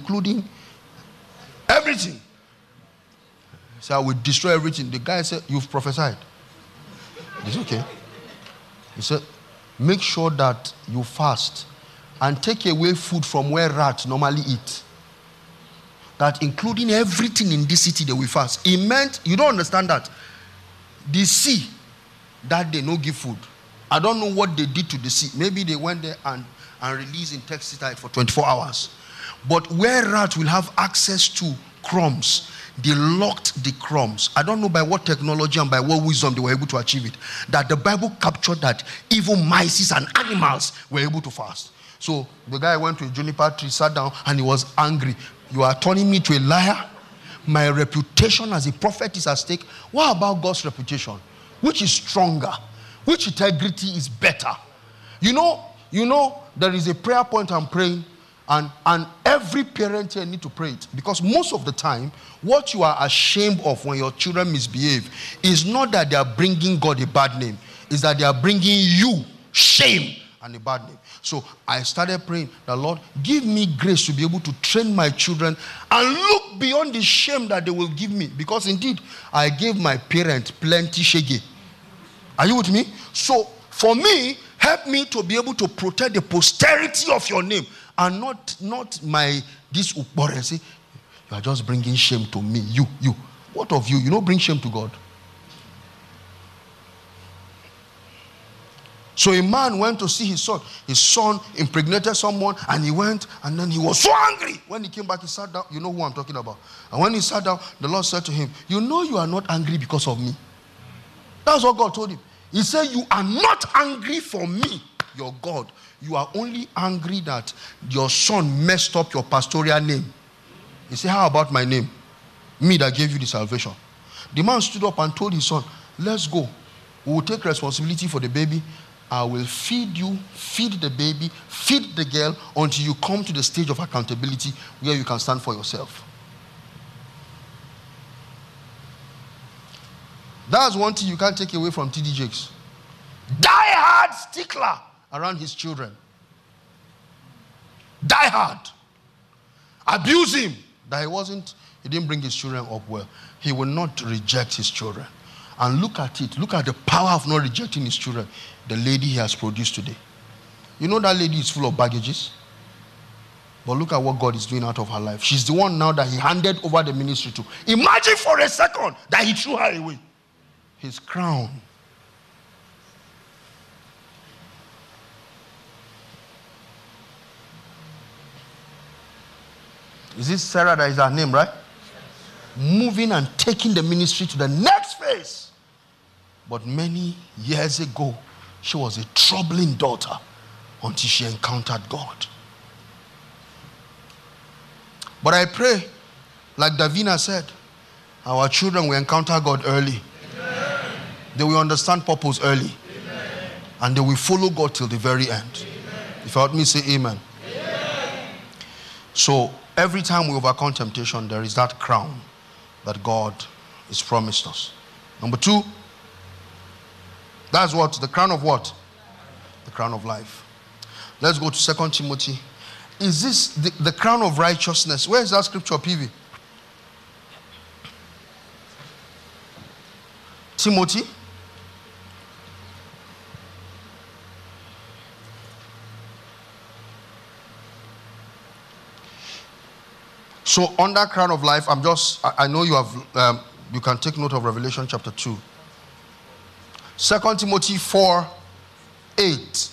So I will destroy everything. The guy said, you've prophesied. It's okay. He said, make sure that you fast and take away food from where rats normally eat. That including everything in this city, they will fast. It meant, you don't understand that. The sea, that they no give food. I don't know what they did to the sea. Maybe they went there and released insecticide for 24 hours. But where rats will have access to crumbs, they locked the crumbs. I don't know by what technology and by what wisdom they were able to achieve it. That the Bible captured that even mice and animals were able to fast. So the guy went to a juniper tree, sat down, and he was angry. You are turning me to a liar? My reputation as a prophet is at stake. What about God's reputation? Which is stronger? Which integrity is better? You know, there is a prayer point I'm praying, and every parent here need to pray it. Because most of the time, what you are ashamed of when your children misbehave is not that they are bringing God a bad name. It's that they are bringing you shame and a bad name. So I started praying that, Lord, give me grace to be able to train my children and look beyond the shame that they will give me. Because indeed, I gave my parents plenty shege. Are you with me? So for me, help me to be able to protect the posterity of your name and not my this ukbore. Say, you are just bringing shame to me. You. What of you? You don't bring shame to God. So a man went to see his son. His son impregnated someone, and he went, and then he was so angry. When he came back, he sat down. You know who I'm talking about. And when he sat down, the Lord said to him, you know you are not angry because of me. That's what God told him. He said, you are not angry for me, your God. You are only angry that your son messed up your pastoral name. He said, how about my name? Me that gave you the salvation. The man stood up and told his son, let's go. We will take responsibility for the baby. I will feed you, feed the baby, feed the girl until you come to the stage of accountability where you can stand for yourself. That's one thing you can't take away from T.D. Jakes. Die-hard stickler around his children. Die-hard. Abuse him. That he didn't bring his children up well. He will not reject his children. And look at it. Look at the power of not rejecting his children. The lady he has produced today. You know that lady is full of baggages. But look at what God is doing out of her life. She's the one now that he handed over the ministry to. Imagine for a second that he threw her away. His crown. Is this Sarah that is her name, right? Moving and taking the ministry to the next phase. But many years ago, she was a troubling daughter until she encountered God. But I pray, like Davina said, our children will encounter God early. Amen. They will understand purpose early. Amen. And they will follow God till the very end. Amen. If you heard me say amen. Amen. So every time we overcome temptation, there is that crown that God has promised us. Number 2, that's what? The crown of what? The crown of life. Let's go to 2 Timothy. Is this the crown of righteousness? Where is that scripture, PV? Timothy. So on that crown of life, I know you have, you can take note of Revelation chapter 2. 2 Timothy 4:8.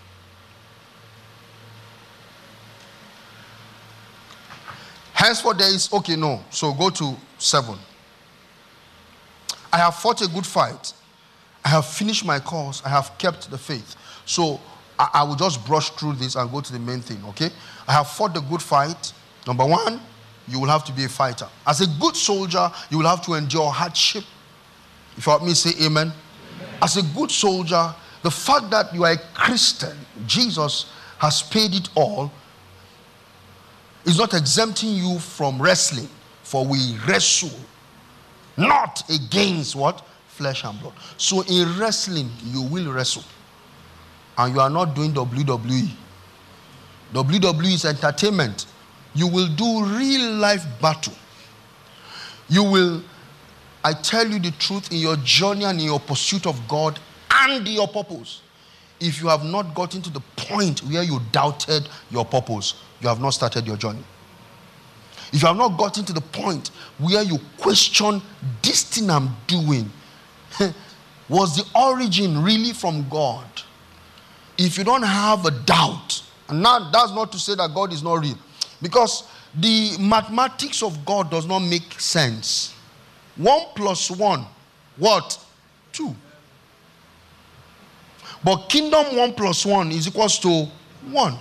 Henceforth there is, okay, no. So go to 7. I have fought a good fight. I have finished my course. I have kept the faith. So I will just brush through this and go to the main thing, okay? I have fought the good fight. Number 1, you will have to be a fighter. As a good soldier, you will have to endure hardship. If you heard me say amen. As a good soldier, the fact that you are a Christian, Jesus has paid it all, is not exempting you from wrestling. For we wrestle not against what? Flesh and blood. So in wrestling, you will wrestle. And you are not doing WWE. WWE is entertainment. You will do real life battle. You will, I tell you the truth, in your journey and in your pursuit of God and your purpose, if you have not gotten to the point where you doubted your purpose, you have not started your journey. If you have not gotten to the point where you question this thing I'm doing, was the origin really from God? If you don't have a doubt, and that's not to say that God is not real, because the mathematics of God does not make sense. 1 + 1, what? 2. But kingdom 1 + 1 is equals to 1.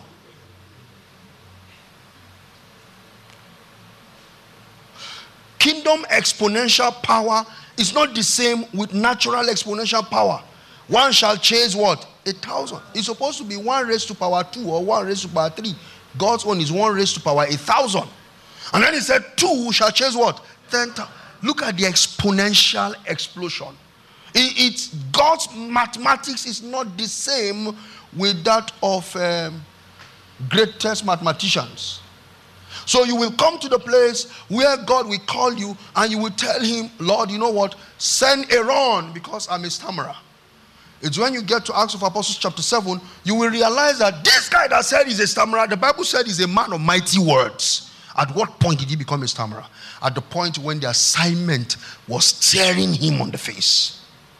Kingdom exponential power is not the same with natural exponential power. 1 shall chase what? 1,000. It's supposed to be 1 raised to power 2 or 1 raised to power 3. God's own is 1 raised to power 1,000. And then he said 2 shall chase what? 10,000. Look at the exponential explosion. It's God's mathematics is not the same with that of greatest mathematicians. So you will come to the place where God will call you and you will tell him, Lord, you know what? Send Aaron because I'm a stammerer. It's when you get to Acts of Apostles chapter 7, you will realize that this guy that said he's a stammerer, the Bible said he's a man of mighty words. At what point did he become a stammerer? At the point when the assignment was staring him on the face.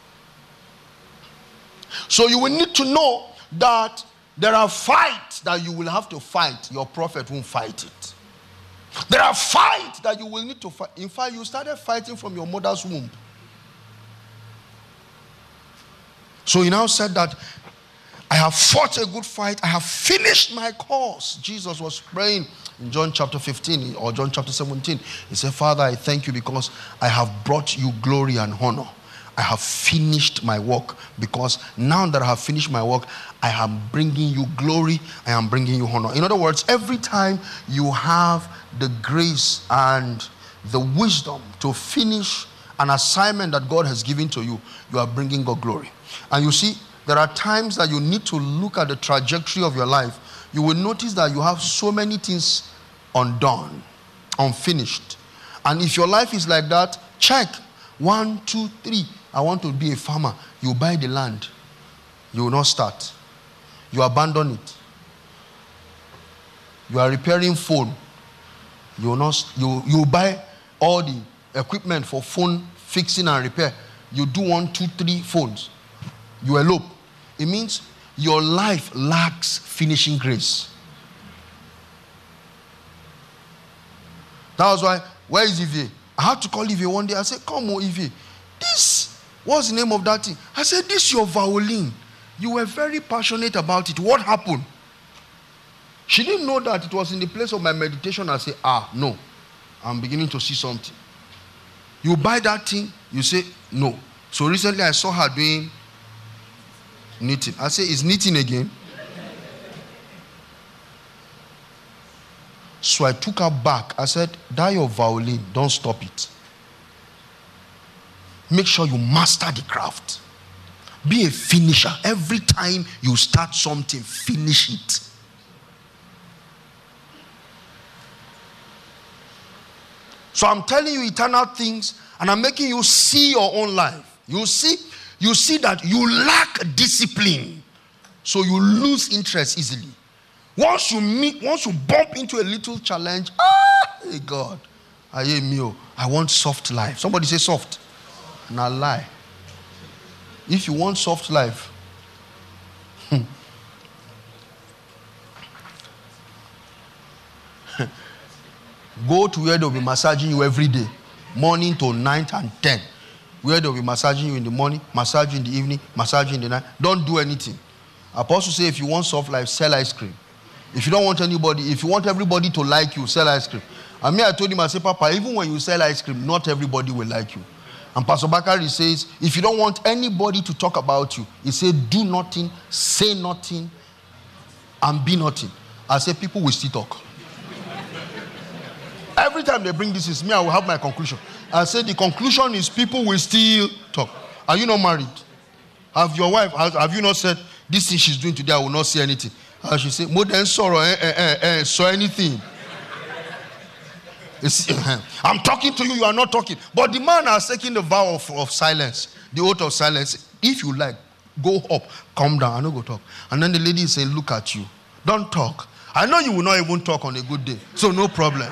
So you will need to know that there are fights that you will have to fight. Your prophet won't fight it. There are fights that you will need to fight. In fact, you started fighting from your mother's womb. So he now said that I have fought a good fight. I have finished my course. Jesus was praying In John chapter 15 or John chapter 17, he said, Father, I thank you because I have brought you glory and honor. I have finished my work, because now that I have finished my work, I am bringing you glory, I am bringing you honor. In other words, every time you have the grace and the wisdom to finish an assignment that God has given to you, you are bringing God glory. And you see, there are times that you need to look at the trajectory of your life. You will notice that you have so many things undone, unfinished. And if your life is like that, check 1, 2, 3. I want to be a farmer. You buy the land. You will not start. You abandon it. You are repairing phone. You will not. You buy all the equipment for phone fixing and repair. You do 1, 2, 3 phones. You elope. It means your life lacks finishing grace. That was why, where is Ivy? I had to call Ivy one day. I said, come on, Ivy. This, what's the name of that thing? I said, this is your violin. You were very passionate about it. What happened? She didn't know that it was in the place of my meditation. I said, no. I'm beginning to see something. You buy that thing, you say, no. So recently I saw her doing knitting. I said, is knitting again? So I took her back. I said, that your violin, don't stop it. Make sure you master the craft. Be a finisher. Every time you start something, finish it. So I'm telling you eternal things, and I'm making you see your own life. You see that you lack discipline, so you lose interest easily. Once you bump into a little challenge, hey God, I want soft life. Somebody say soft. Now lie. If you want soft life, go to where they'll be massaging you every day, morning to night and 10. Where they'll be massaging you in the morning, massage you in the evening, massage you in the night. Don't do anything. Apostle say, if you want soft life, sell ice cream. If you don't want anybody, if you want everybody to like you, sell ice cream. And me, I told him, I said, Papa, even when you sell ice cream, not everybody will like you. And Pastor Bakari says, if you don't want anybody to talk about you, he said, do nothing, say nothing, and be nothing. I said, people will still talk. Every time they bring this, is me, I will have my conclusion. I said, the conclusion is people will still talk. Are you not married? Have your wife, have you not said, this thing she's doing today, I will not say anything? She said, more than sorrow, so anything. I'm talking to you, you are not talking. But the man has taken the vow of silence, the oath of silence. If you like, go up, come down, I don't go talk. And then the lady is saying, look at you. Don't talk. I know you will not even talk on a good day, so no problem.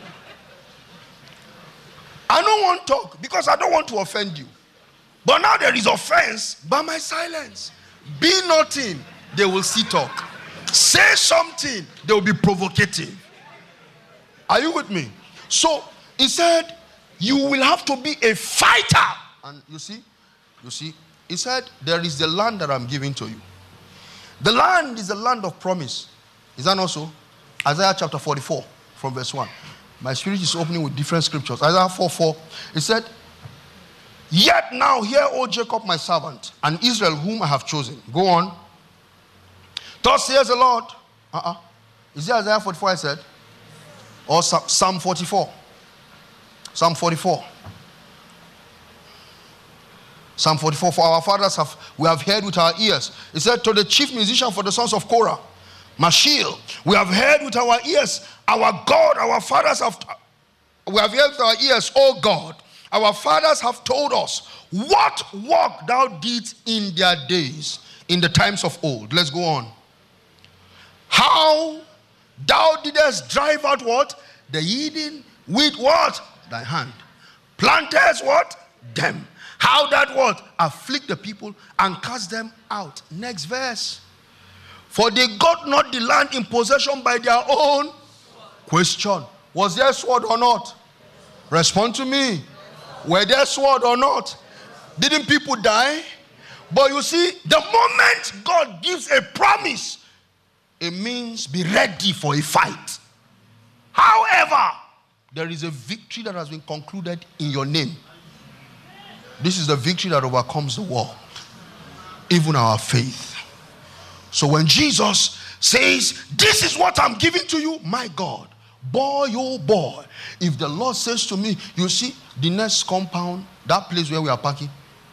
I don't want to talk because I don't want to offend you. But now there is offense by my silence. Be nothing, they will still talk. Say something, they will be provocative. Are you with me? So he said, you will have to be a fighter. And you see, he said, there is the land that I'm giving to you. The land is the land of promise. Is that not so? Isaiah chapter 44 from verse 1. My spirit is opening with different scriptures. Isaiah 4:4. It said, yet now hear, O Jacob, my servant, and Israel, whom I have chosen. Go on. Thus says the Lord. Is it Isaiah 44 I said? Or Psalm 44? Psalm 44. Psalm 44. For our fathers we have heard with our ears. It said to the chief musician for the sons of Korah, Mashil, we have heard with our ears, our God, our fathers we have heard with our ears, O God, our fathers have told us what work thou didst in their days, in the times of old. Let's go on. How thou didst drive out what? The heathen with what? Thy hand. Plantest what? Them. How that what? Afflict the people and cast them out. Next verse. For they got not the land in possession by their own. Question. Was there sword or not? Respond to me. Were there sword or not? Didn't people die? But you see, the moment God gives a promise, it means be ready for a fight. However, there is a victory that has been concluded in your name. This is the victory that overcomes the world, even our faith. So when Jesus says, this is what I'm giving to you, my God, boy, oh boy, if the Lord says to me, you see, the next compound, that place where we are parking,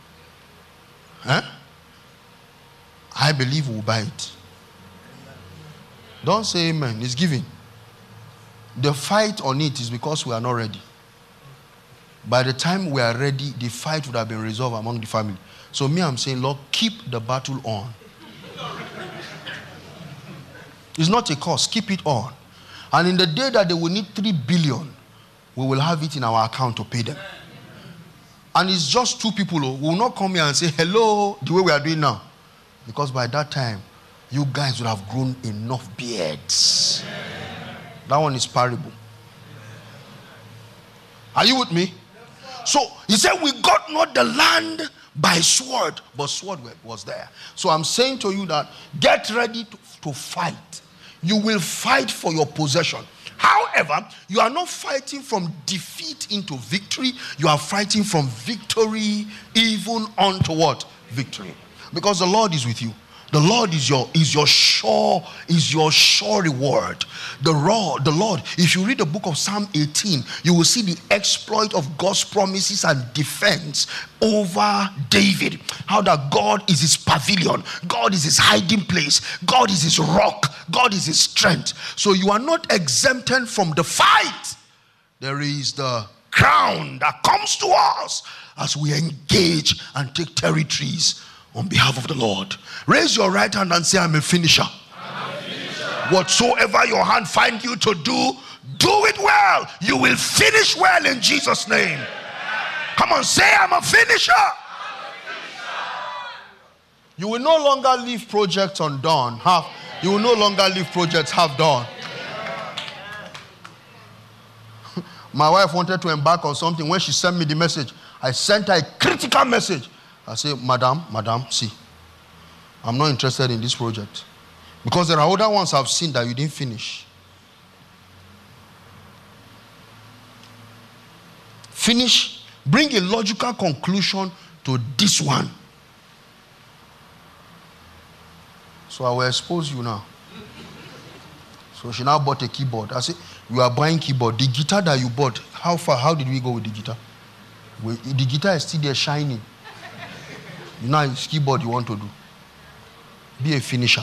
I believe we'll buy it. Don't say amen, it's giving. The fight on it is because we are not ready. By the time we are ready, the fight would have been resolved among the family. So me, I'm saying, Lord, keep the battle on. It's not a cost, keep it on. And in the day that they will need 3 billion, we will have it in our account to pay them. And it's just 2 people who will not come here and say, hello, the way we are doing now. Because by that time, you guys will have grown enough beards. That one is parable. Are you with me? So he said, we got not the land by sword, but sword was there. So I'm saying to you that get ready to fight. You will fight for your possession. However, you are not fighting from defeat into victory. You are fighting from victory even unto what? Victory. Because the Lord is with you. The Lord is your sure reward. The Lord, if you read the book of Psalm 18, you will see the exploit of God's promises and defense over David. How that God is his pavilion, God is his hiding place, God is his rock, God is his strength. So you are not exempted from the fight. There is the crown that comes to us as we engage and take territories on behalf of the Lord. Raise your right hand and say, I'm a finisher. Whatsoever your hand finds you to do, do it well. You will finish well in Jesus' name. Come on, say, I'm a finisher. You will no longer leave projects undone. You will no longer leave projects half done. My wife wanted to embark on something. When she sent me the message, I sent her a critical message. I say, madam, see, I'm not interested in this project. Because there are other ones I've seen that you didn't finish. Finish, bring a logical conclusion to this one. So I will expose you now. So she now bought a keyboard. I said, you are buying keyboard. The guitar that you bought, how did we go with the guitar? The guitar is still there shining. You know it's keyboard you want to do. Be a finisher.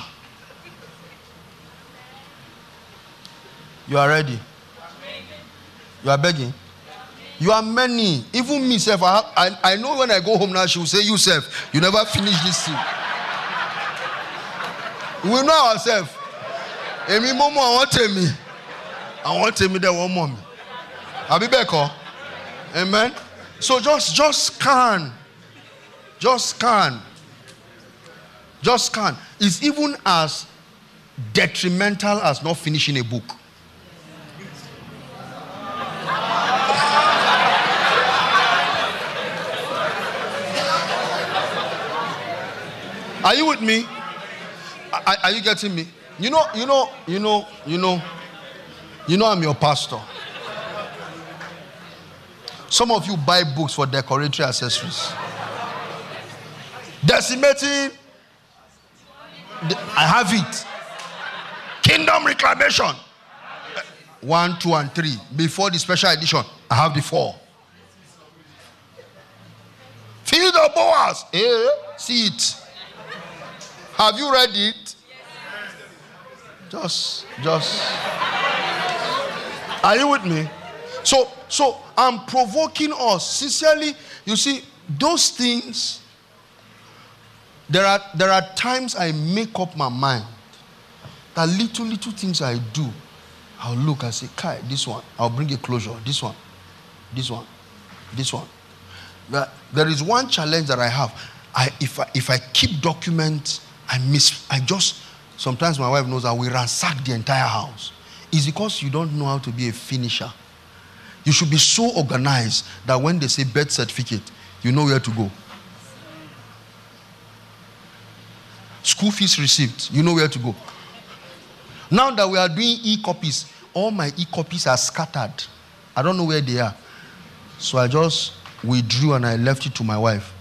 You are ready. You are begging. You are many. Even me, self. I know when I go home now, she will say, you, self, you never finish this thing. We know ourselves. Emi momo, I want me there one moment. I'll be back. Amen. So just can. Just can. It's even as detrimental as not finishing a book. Are you with me? Are you getting me? You know, I'm your pastor. Some of you buy books for decoratory accessories. Decimating. I have it. Kingdom Reclamation. 1, 2, and 3. Before the special edition, I have the 4. Feel the Boaz. See it. Have you read it? Just. Are you with me? So I'm provoking us. Sincerely, you see, those things, there are times I make up my mind that little things I do, I'll look and say, Kai, this one, I'll bring a closure. This one. There is one challenge that I have. If I keep documents, sometimes my wife knows that we ransack the entire house. It's because you don't know how to be a finisher. You should be so organized that when they say birth certificate, you know where to go. School fees received, you know where to go. Now that we are doing e-copies, all my e-copies are scattered. I don't know where they are. So I just withdrew and I left it to my wife.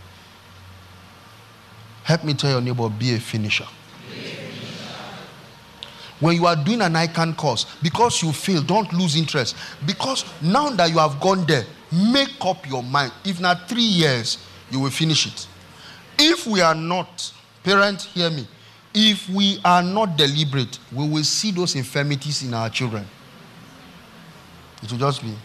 Help me tell your neighbor, be a finisher. When you are doing an ICANN course, because you fail, don't lose interest. Because now that you have gone there, make up your mind. If not 3 years, you will finish it. If we are not, parents, hear me. If we are not deliberate, we will see those infirmities in our children. It will just be.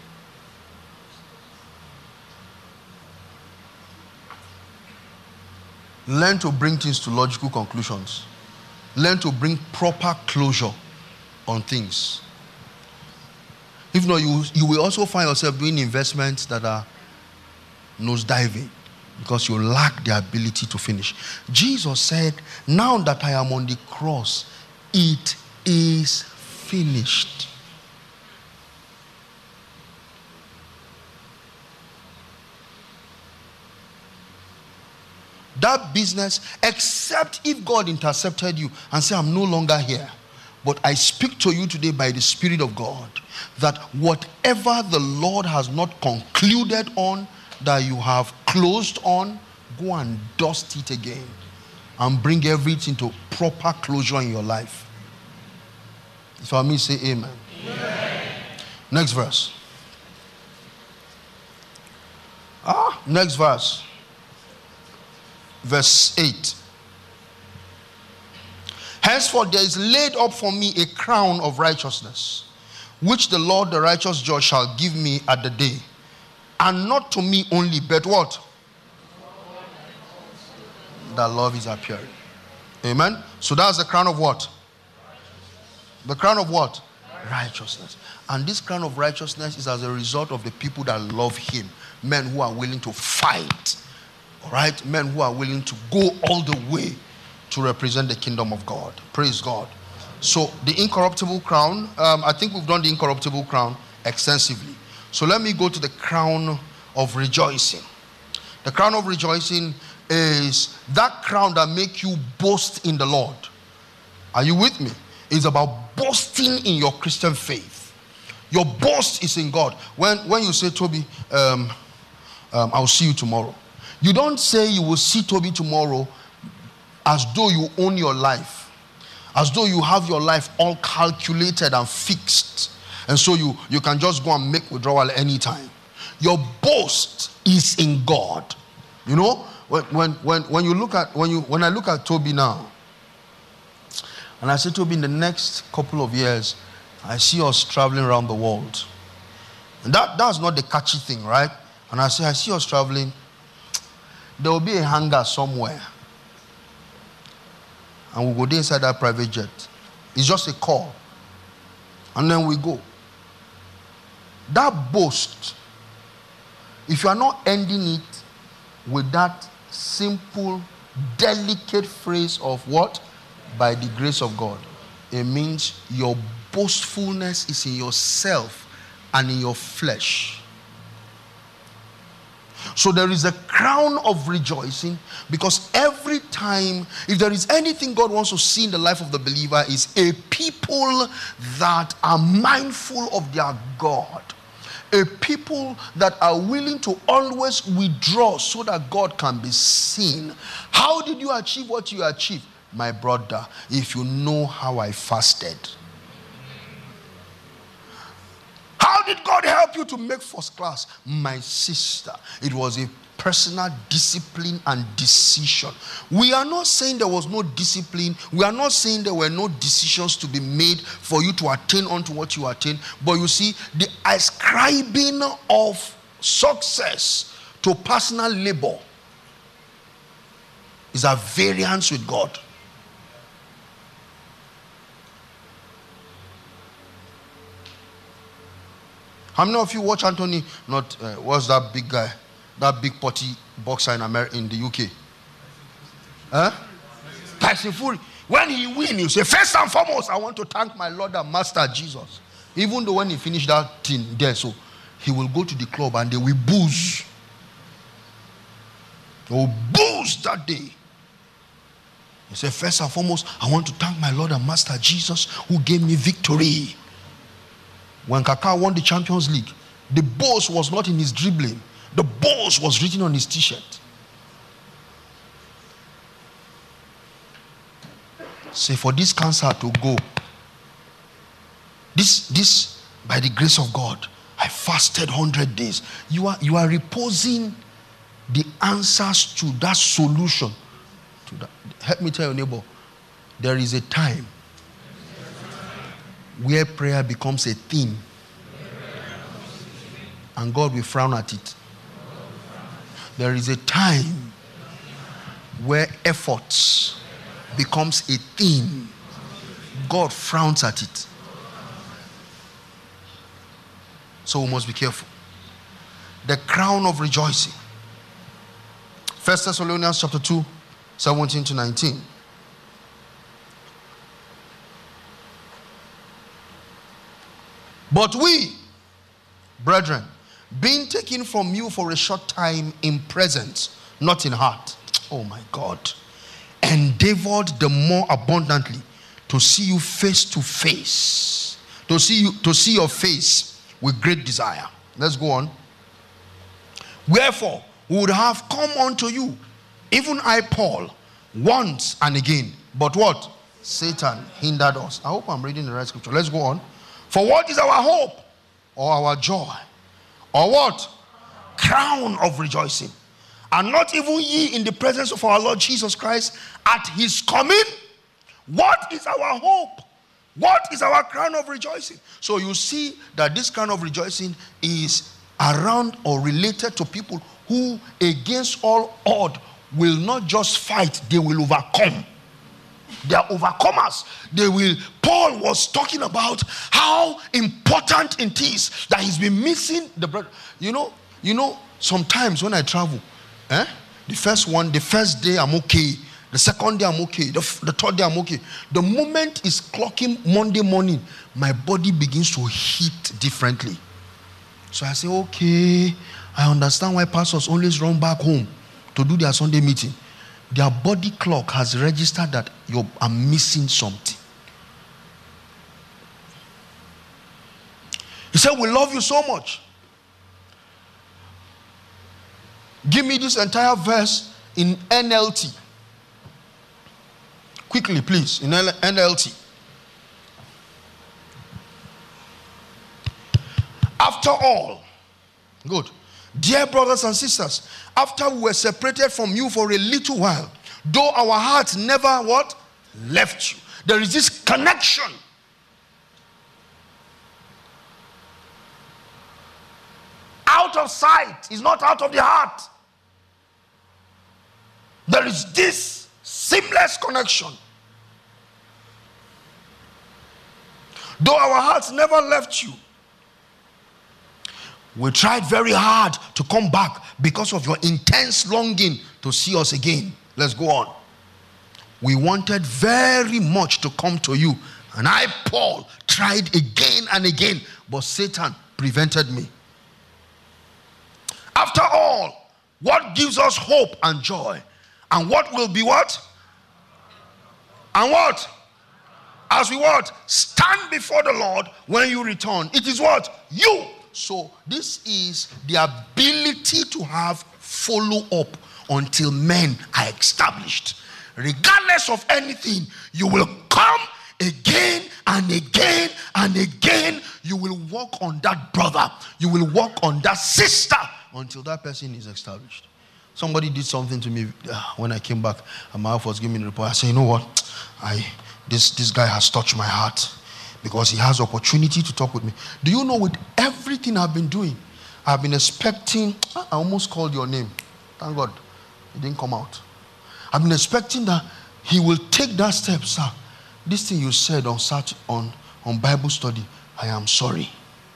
Learn to bring things to logical conclusions. Learn to bring proper closure on things. If not, you will also find yourself doing investments that are nosediving because you lack the ability to finish. Jesus said, now that I am on the cross, it is finished. That business, except if God intercepted you and said, I'm no longer here. But I speak to you today by the Spirit of God that whatever the Lord has not concluded on, that you have closed on, go and dust it again and bring everything to proper closure in your life. If I may say amen. Amen. Next verse. Next verse. Verse 8. Henceforth there is laid up for me a crown of righteousness, which the Lord the righteous judge shall give me at the day. And not to me only, but what? That love is appearing. Amen. So that's the crown of what? The crown of what? Righteousness. And this crown of righteousness is as a result of the people that love him. Men who are willing to fight. Alright, men who are willing to go all the way to represent the kingdom of God. Praise God. So the incorruptible crown, I think we've done the incorruptible crown extensively. So let me go to the crown of rejoicing. The crown of rejoicing is that crown that makes you boast in the Lord. Are you with me? It's about boasting in your Christian faith. Your boast is in God. When you say, Toby, I'll see you tomorrow. You don't say you will see Toby tomorrow as though you own your life. As though you have your life all calculated and fixed. And so you can just go and make withdrawal anytime. Your boast is in God. You know, when I look at Toby now, and I say, Toby, in the next couple of years, I see us traveling around the world. And that's not the catchy thing, right? And I say, I see us traveling. There will be a hangar somewhere. And we'll go there inside that private jet. It's just a call. And then we go. That boast, if you are not ending it with that simple, delicate phrase of what? By the grace of God. It means your boastfulness is in yourself and in your flesh. So there is a crown of rejoicing, because every time, if there is anything God wants to see in the life of the believer, is a people that are mindful of their God. A people that are willing to always withdraw so that God can be seen. How did you achieve what you achieved? My brother, if you know how I fasted. How did God help you to make first class? My sister, it was a personal discipline and decision. We are not saying there was no discipline. We are not saying there were no decisions to be made for you to attain unto what you attain. But you see, the ascribing of success to personal labor is a variance with God. How many of you watch Anthony? What's that big guy? That big potty boxer in the UK? Tyson Fury. When he wins, he say, first and foremost, I want to thank my Lord and Master Jesus. Even though when he finished that thing there, so he will go to the club and they will booze. They will booze that day. He said, first and foremost, I want to thank my Lord and Master Jesus who gave me victory. When Kaká won the Champions League, the boast was not in his dribbling. The boast was written on his t-shirt. Say, for this cancer to go, this by the grace of God, I fasted 100 days. You are reposing the answers to that solution. To that. Help me tell your neighbor, there is a time where prayer becomes a theme, and God will frown at it. There is a time where efforts becomes a theme. God frowns at it. So we must be careful. The crown of rejoicing. 1 Thessalonians chapter 2, 17 to 19. But we, brethren, being taken from you for a short time in presence, not in heart, oh my God, endeavored the more abundantly to see you face to face, to see your face with great desire. Let's go on. Wherefore, we would have come unto you, even I, Paul, once and again. But what? Satan hindered us. I hope I'm reading the right scripture. Let's go on. For what is our hope or our joy or what? Crown of rejoicing. And not even ye in the presence of our Lord Jesus Christ at his coming? What is our hope? What is our crown of rejoicing? So you see that this crown of rejoicing is around or related to people who against all odds will not just fight, they will overcome. They are overcomers. Paul was talking about how important it is that he's been missing the bread. You know, sometimes when I travel, the first day I'm okay. The second day I'm okay. The third day I'm okay. The moment it's clocking Monday morning, my body begins to hit differently. So I say, okay, I understand why pastors always run back home to do their Sunday meeting. Their body clock has registered that you are missing something. He said, we love you so much. Give me this entire verse in NLT. Quickly, please, in NLT. After all, good. Dear brothers and sisters, after we were separated from you for a little while, though our hearts never what? Left you. There is this connection. Out of sight is not out of the heart. There is this seamless connection. Though our hearts never left you, we tried very hard to come back because of your intense longing to see us again. Let's go on. We wanted very much to come to you, and I, Paul, tried again and again, but Satan prevented me. After all, what gives us hope and joy? And what will be what? And what? As we what? Stand before the Lord when you return. It is what? You. So this is the ability to have follow-up until men are established. Regardless of anything, you will come again and again and again. You will work on that brother. You will work on that sister until that person is established. Somebody did something to me when I came back, and my wife was giving me the report. I said, you know what? This guy has touched my heart because he has opportunity to talk with me. Do you know, with everything I've been doing, I've been expecting, I almost called your name. Thank God it didn't come out. I've been expecting that he will take that step. Sir, this thing you said on Bible study, I am sorry.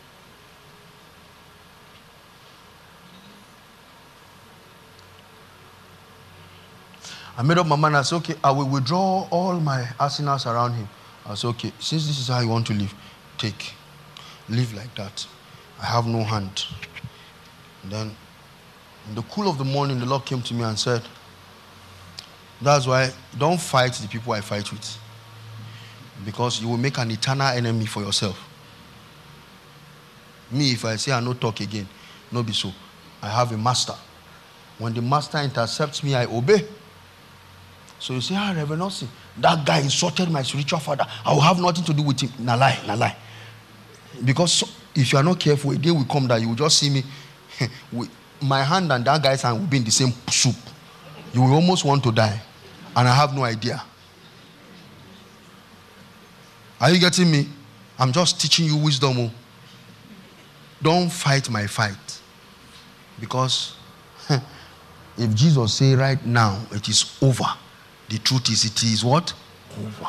I made up my mind. I said, okay, I will withdraw all my arsenals around him. I said, okay, since this is how you want to live, live like that. I have no hand. And then, in the cool of the morning, the Lord came to me and said, that's why don't fight the people I fight with, because you will make an eternal enemy for yourself. Me, if I say I no talk again, no be so. I have a master. When the master intercepts me, I obey. So you say, Reverend Austin, that guy insulted my spiritual father. I will have nothing to do with him. Na lie. Because if you are not careful, a day will come that you will just see me. My hand and that guy's hand will be in the same soup. You will almost want to die. And I have no idea. Are you getting me? I'm just teaching you wisdom. Don't fight my fight. Because if Jesus say right now, it is over. The truth is, it is what? Over.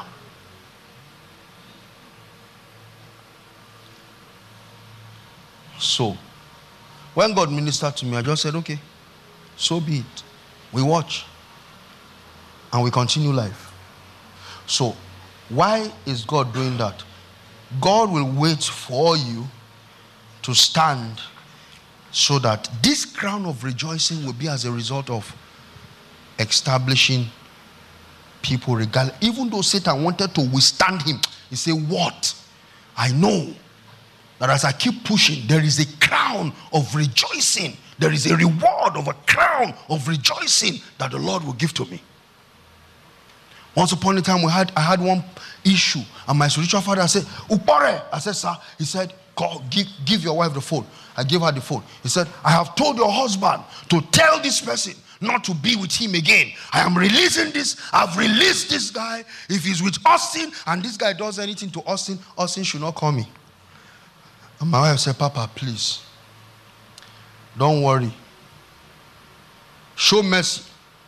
So, when God ministered to me, I just said, okay, so be it. We watch. And we continue life. So, why is God doing that? God will wait for you to stand so that this crown of rejoicing will be as a result of establishing people regardless. Even though Satan wanted to withstand him, he said, what? I know that as I keep pushing, there is a crown of rejoicing. There is a reward of a crown of rejoicing that the Lord will give to me. Once upon a time, I had one issue, and my spiritual father said, Upore. I said, sir. He said, give your wife the phone. I gave her the phone. He said, I have told your husband to tell this person not to be with him again. I am releasing this. I've released this guy. If he's with Austin and this guy does anything to Austin, Austin should not call me. And my wife said, Papa, please, don't worry. Show mercy.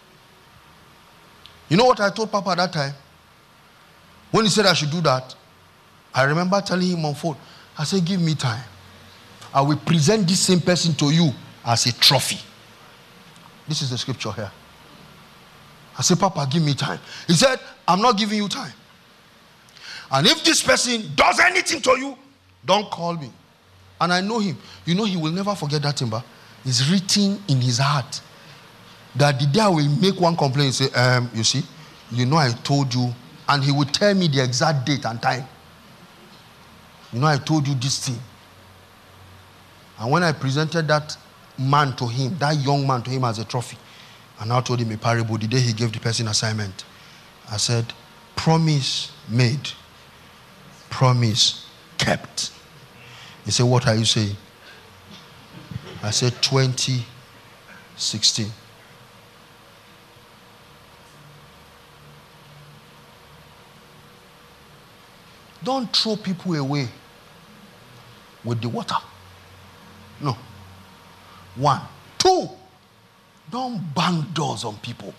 You know what I told Papa at that time? When he said I should do that, I remember telling him on phone, I said, give me time. I will present this same person to you as a trophy. This is the scripture here. I said, Papa, give me time. He said, I'm not giving you time. And if this person does anything to you, don't call me. And I know him. You know he will never forget that timber. It's written in his heart that the day I will make one complaint, say, you see, you know I told you, and he would tell me the exact date and time. You know I told you this thing. And when I presented that man to him, that young man to him as a trophy, and I told him a parable the day he gave the person assignment, I said, promise made, promise kept. He said, what are you saying? I said, 2016. Don't throw people away with the water. No. 1. 2, don't bang doors on people.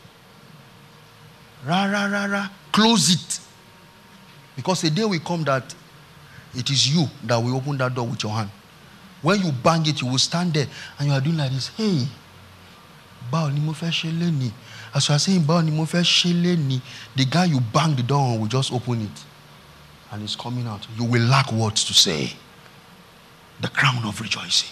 Close it. Because the day will come that it is you that will open that door with your hand. When you bang it, you will stand there and you are doing like this. Hey, bao ni mo fe shele ni. As you are saying, bao ni mo fe shele ni, the guy you bang the door on will just open it. And it's coming out. You will lack words to say. The crown of rejoicing.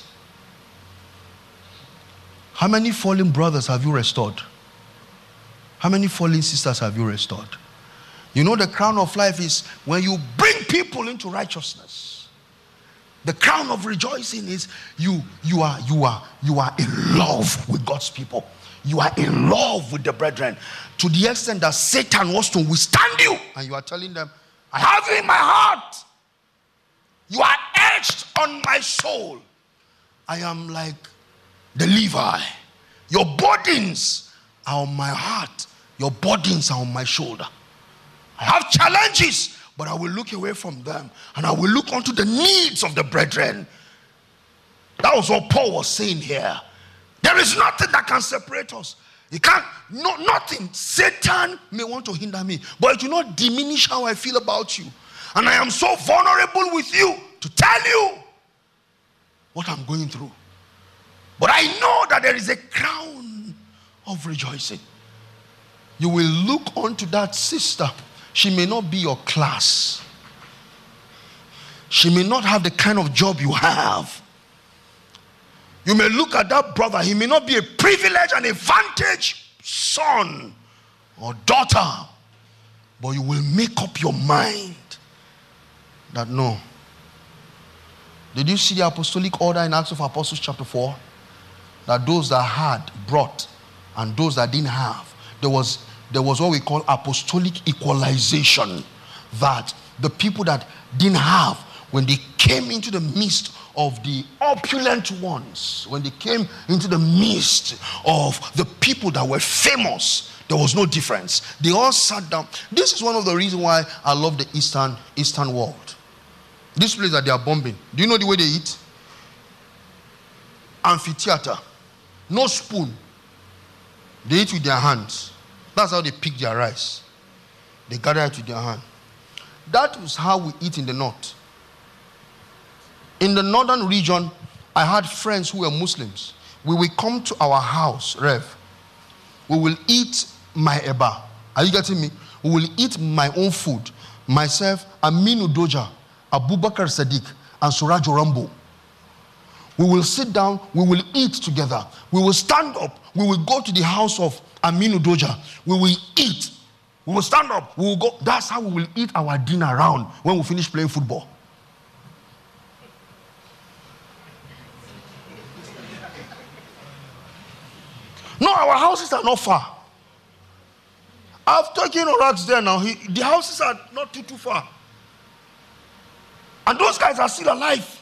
How many fallen brothers have you restored? How many fallen sisters have you restored? You know the crown of life is when you bring people into righteousness. The crown of rejoicing is you are in love with God's people. You are in love with the brethren to the extent that Satan wants to withstand you, and you are telling them, I have you in my heart. You are etched on my soul. I am like the Levi. Your burdens are on my heart. Your burdens are on my shoulder. I have challenges, but I will look away from them and I will look unto the needs of the brethren. That was what Paul was saying here. There is nothing that can separate us. It can't, nothing. Satan may want to hinder me, but it will not diminish how I feel about you. And I am so vulnerable with you to tell you what I'm going through. But I know that there is a crown of rejoicing. You will look onto that sister. She may not be your class. She may not have the kind of job you have. You may look at that brother. He may not be a privileged and advantaged son or daughter. But you will make up your mind that no, Did you see the apostolic order in Acts of Apostles chapter 4? That those that had brought and those that didn't have, there was what we call apostolic equalization. That the people that didn't have, when they came into the midst of the opulent ones, when they came into the midst of the people that were famous, there was no difference. They all sat down. This is one of the reasons why I love the Eastern world. This place that they are bombing, do you know the way they eat? Amphitheater. No spoon. They eat with their hands. That's how they pick their rice. They gather it with their hand. That is how we eat in the north. In the northern region, I had friends who were Muslims. We will come to our house, Rev. We will eat my eba. Are you getting me? We will eat my own food. Myself, Aminu Doja, Abubakar Sadiq, and Suraj Orambo. We will sit down, we will eat together. We will stand up, we will go to the house of Aminu Doja. We will eat. We will stand up, we will go. That's how we will eat our dinner round when we finish playing football. No, our houses are not far. I've taken Oraks there now. The houses are not too far. And those guys are still alive.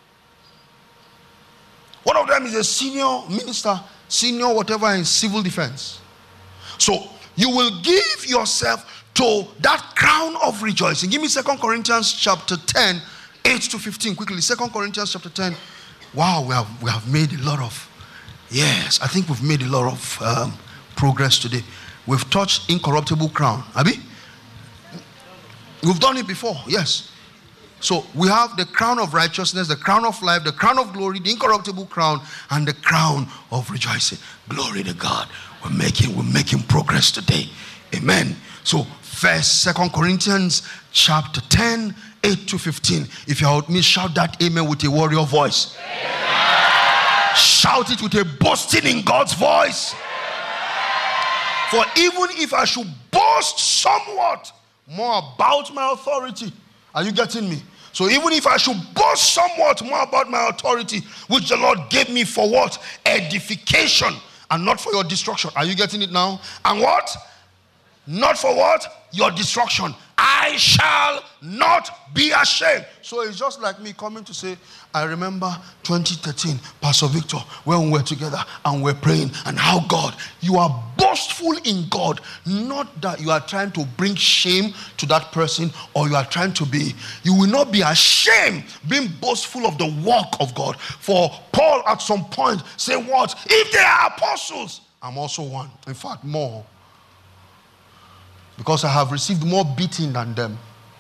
One of them is a senior minister, senior whatever in civil defense. So you will give yourself to that crown of rejoicing. Give me 2 Corinthians chapter 10, 8 to 15 quickly. 2 Corinthians chapter 10. Wow, we have made a lot of, yes, I think we've made a lot of progress today. We've touched incorruptible crown. Abi? We've done it before, yes. So we have the crown of righteousness, the crown of life, the crown of glory, the incorruptible crown, and the crown of rejoicing. Glory to God. We're making progress today. Amen. So 2 Corinthians chapter 10, 8 to 15. If you're with me, shout that amen with a warrior voice. Amen. Shout it with a boasting in God's voice. Amen. For even if I should boast somewhat more about my authority, are you getting me? So even if I should boast somewhat more about my authority, which the Lord gave me for what? Edification, and not for your destruction. Are you getting it now? And what? Not for what? Your destruction. I shall not be ashamed. So it's just like me coming to say, I remember 2013, Pastor Victor, when we were together and we're praying, and how God, you are boastful in God. Not that you are trying to bring shame to that person, or you are trying to be, you will not be ashamed being boastful of the work of God. For Paul at some point said, what? If they are apostles, I'm also one. In fact, more. Because I have received more beating than them.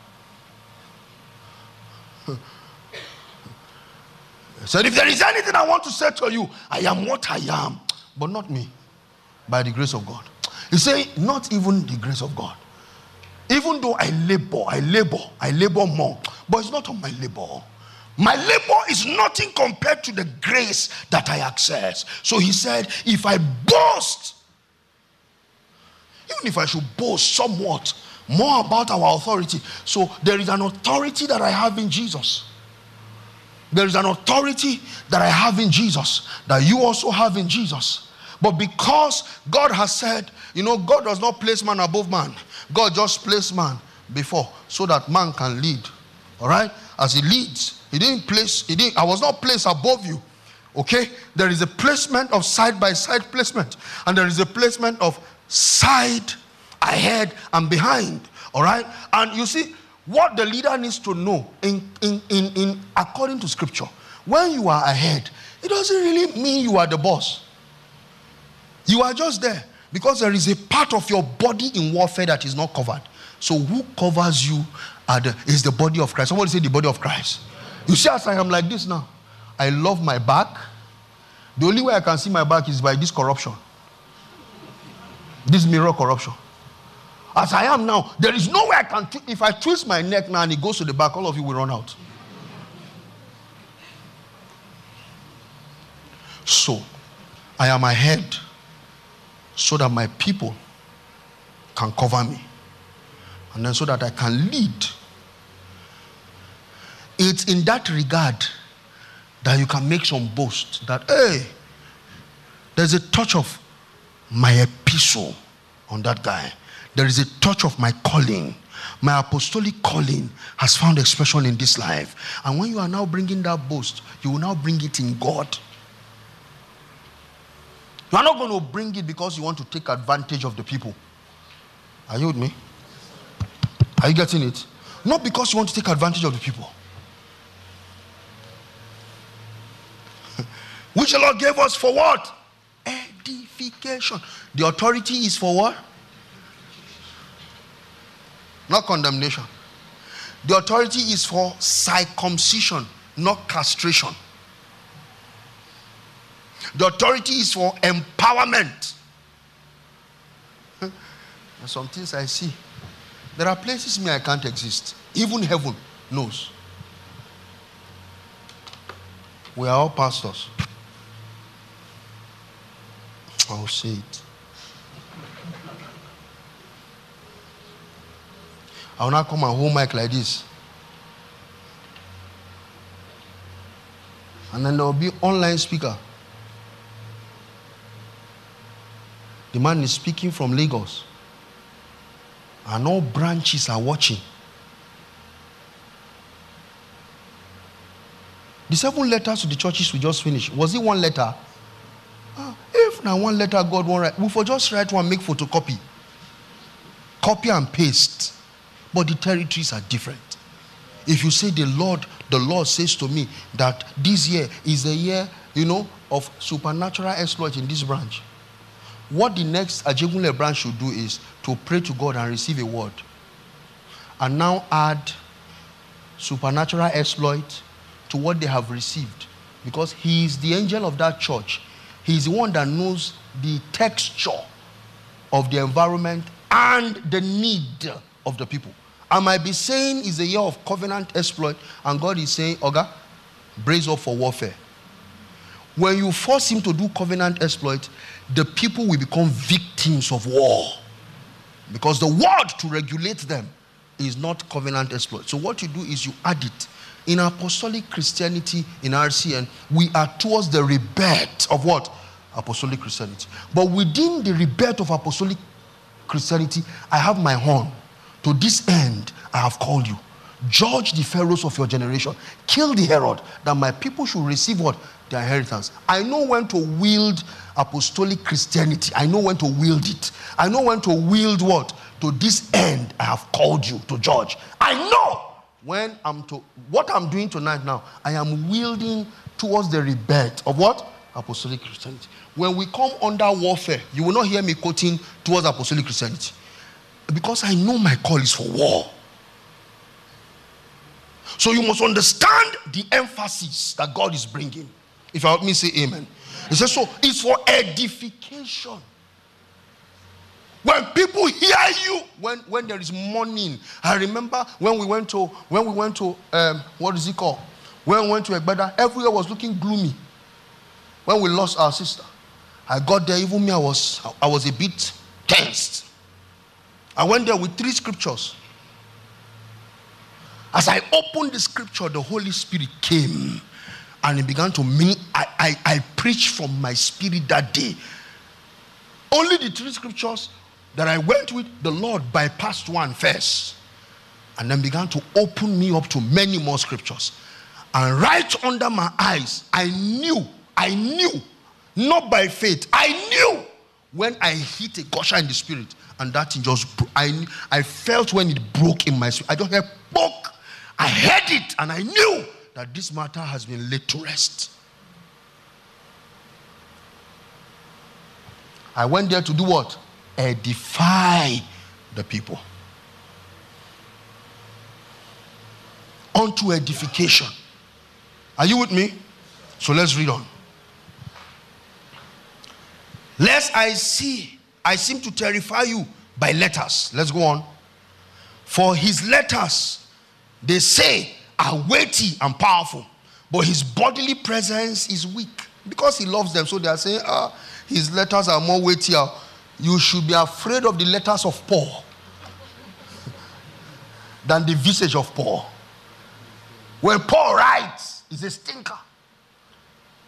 He said, if there is anything I want to say to you, I am what I am. But not me. By the grace of God. He said, not even the grace of God. Even though I labor more. But it's not on my labor. My labor is nothing compared to the grace that I access. So he said, if I boast, even if I should boast somewhat more about our authority. So there is an authority that I have in Jesus. There is an authority that I have in Jesus, that you also have in Jesus. But because God has said, God does not place man above man. God just placed man before so that man can lead. All right? As he leads, I was not placed above you. Okay? There is a placement of side-by-side placement. And there is a placement of side, ahead, and behind. All right? And you see, what the leader needs to know in according to scripture, when you are ahead, it doesn't really mean you are the boss. You are just there because there is a part of your body in warfare that is not covered. So who covers you is the body of Christ. Somebody say the body of Christ. You see, as I am like this now, I love my back. The only way I can see my back is by this corruption. This mirror corruption. As I am now, there is no way I can, if I twist my neck now and it goes to the back, all of you will run out. So, I am ahead so that my people can cover me. And then so that I can lead. It's in that regard that you can make some boast that, hey, there's a touch of my epistle on that guy. There is a touch of my calling. My apostolic calling has found expression in this life. And when you are now bringing that boast, you will now bring it in God. You are not going to bring it because you want to take advantage of the people. Are you with me? Are you getting it? Not because you want to take advantage of the people. Which the Lord gave us for what? Edification. The authority is for what? Not condemnation. The authority is for circumcision, not castration. The authority is for empowerment. There's some things I see. There are places where I can't exist. Even heaven knows. We are all pastors. I'll say it. I will not come and hold mic like this. And then there will be online speaker. The man is speaking from Lagos. And all branches are watching. The 7 letters to the churches we just finished. Was it 1 letter? If now 1 letter God won't write, we for just write one, make photocopy. Copy and paste. But the territories are different. If you say the Lord says to me that this year is a year, of supernatural exploit in this branch. What the next Ajegunle branch should do is to pray to God and receive a word. And now add supernatural exploit to what they have received. Because he is the angel of that church. He is the one that knows the texture of the environment and the need of the people. I might be saying it's a year of covenant exploit, and God is saying, Oga, brace up for warfare. When you force him to do covenant exploit, the people will become victims of war. Because the word to regulate them is not covenant exploit. So what you do is you add it. In apostolic Christianity, in RCN, we are towards the rebirth of what? Apostolic Christianity. But within the rebirth of apostolic Christianity, I have my horn. To this end, I have called you. Judge the pharaohs of your generation. Kill the Herod, that my people should receive what? Their inheritance. I know when to wield apostolic Christianity. I know when to wield it. I know when to wield what? To this end, I have called you to judge. I know when what I'm doing tonight now, I am wielding towards the rebirth of what? Apostolic Christianity. When we come under warfare, you will not hear me quoting towards apostolic Christianity. Because I know my call is for war. So you must understand the emphasis that God is bringing. If you help me say amen. He says, so it's for edification. When people hear you, when there is mourning. I remember when we went to what is it called? When we went to Egbeda, everywhere was looking gloomy. When we lost our sister, I got there, even me, I was a bit tensed. I went there with 3 scriptures. As I opened the scripture, the Holy Spirit came and he began to mean. I preached from my spirit that day. Only the 3 scriptures that I went with, the Lord bypassed one first and then began to open me up to many more scriptures. And right under my eyes, I knew, not by faith, I knew when I hit a gusher in the spirit. And that thing just broke. I felt when it broke in my spirit. I just heard poke. I heard it and I knew that this matter has been laid to rest. I went there to do what? Edify the people. Unto edification. Are you with me? So let's read on. Lest I seem to terrify you by letters. Let's go on. For his letters, they say, are weighty and powerful, but his bodily presence is weak. Because he loves them, so they are saying, his letters are more weightier. You should be afraid of the letters of Paul than the visage of Paul. When Paul writes, he's a stinker.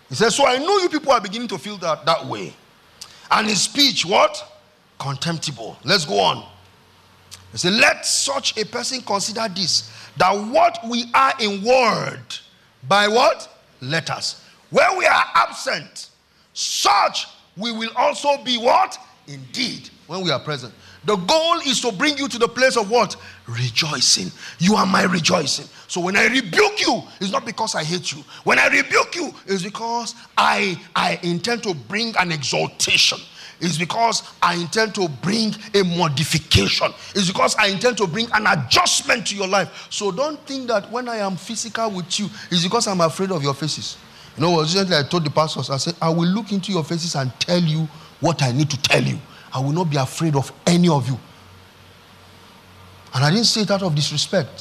He says, so I know you people are beginning to feel that way. And his speech, what? Contemptible. Let's go on. He said, let such a person consider this, that what we are in word, by what? Letters. When we are absent, such we will also be what? Indeed, when we are present. The goal is to bring you to the place of what? Rejoicing. You are my rejoicing. So when I rebuke you, it's not because I hate you. When I rebuke you, it's because I intend to bring an exaltation. It's because I intend to bring a modification. It's because I intend to bring an adjustment to your life. So don't think that when I am physical with you, it's because I'm afraid of your faces. You know, recently I told the pastors, I said, I will look into your faces and tell you what I need to tell you. I will not be afraid of any of you. And I didn't say it out of disrespect.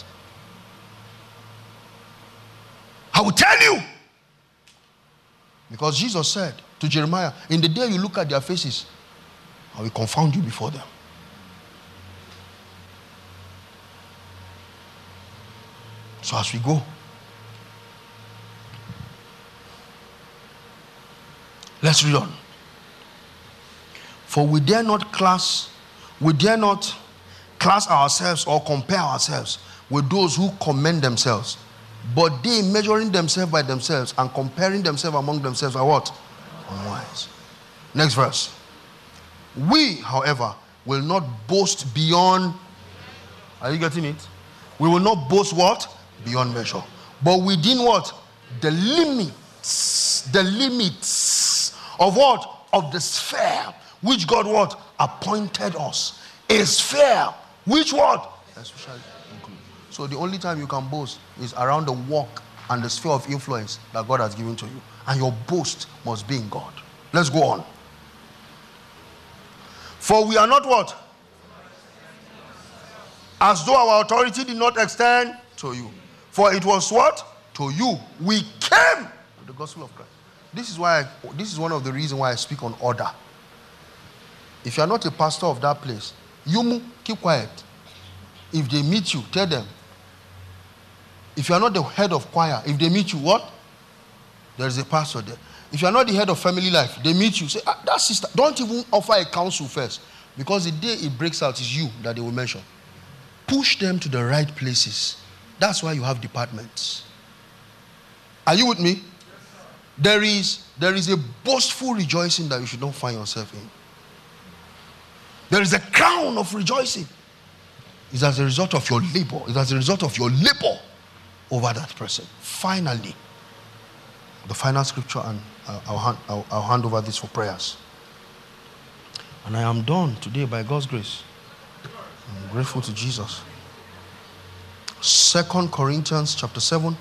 I will tell you. Because Jesus said to Jeremiah, in the day you look at their faces, I will confound you before them. So as we go, let's read on. For we dare not class ourselves or compare ourselves with those who commend themselves. But they, measuring themselves by themselves and comparing themselves among themselves, are what? Unwise. Next verse. We, however, will not boast beyond. Are you getting it? We will not boast what? Beyond measure. But within what? The limits of what? Of the sphere which God what? Appointed us. A sphere which what? Especially include. So the only time you can boast is around the work and the sphere of influence that God has given to you. And your boast must be in God. Let's go on. For we are not what? As though our authority did not extend to you. For it was what? To you. We came with the gospel of Christ. This is one of the reasons why I speak on order. If you are not a pastor of that place, you keep quiet. If they meet you, tell them. If you are not the head of choir, if they meet you, what? There is a pastor there. If you are not the head of family life, they meet you, say, that sister, don't even offer a counsel first. Because the day it breaks out is you that they will mention. Push them to the right places. That's why you have departments. Are you with me? Yes, there is a boastful rejoicing that you should not find yourself in. There is a crown of rejoicing. It's as a result of your labor. It's as a result of your labor over that person. Finally, the final scripture, and I'll hand over this for prayers. And I am done today by God's grace. I'm grateful to Jesus. 2 Corinthians chapter 7,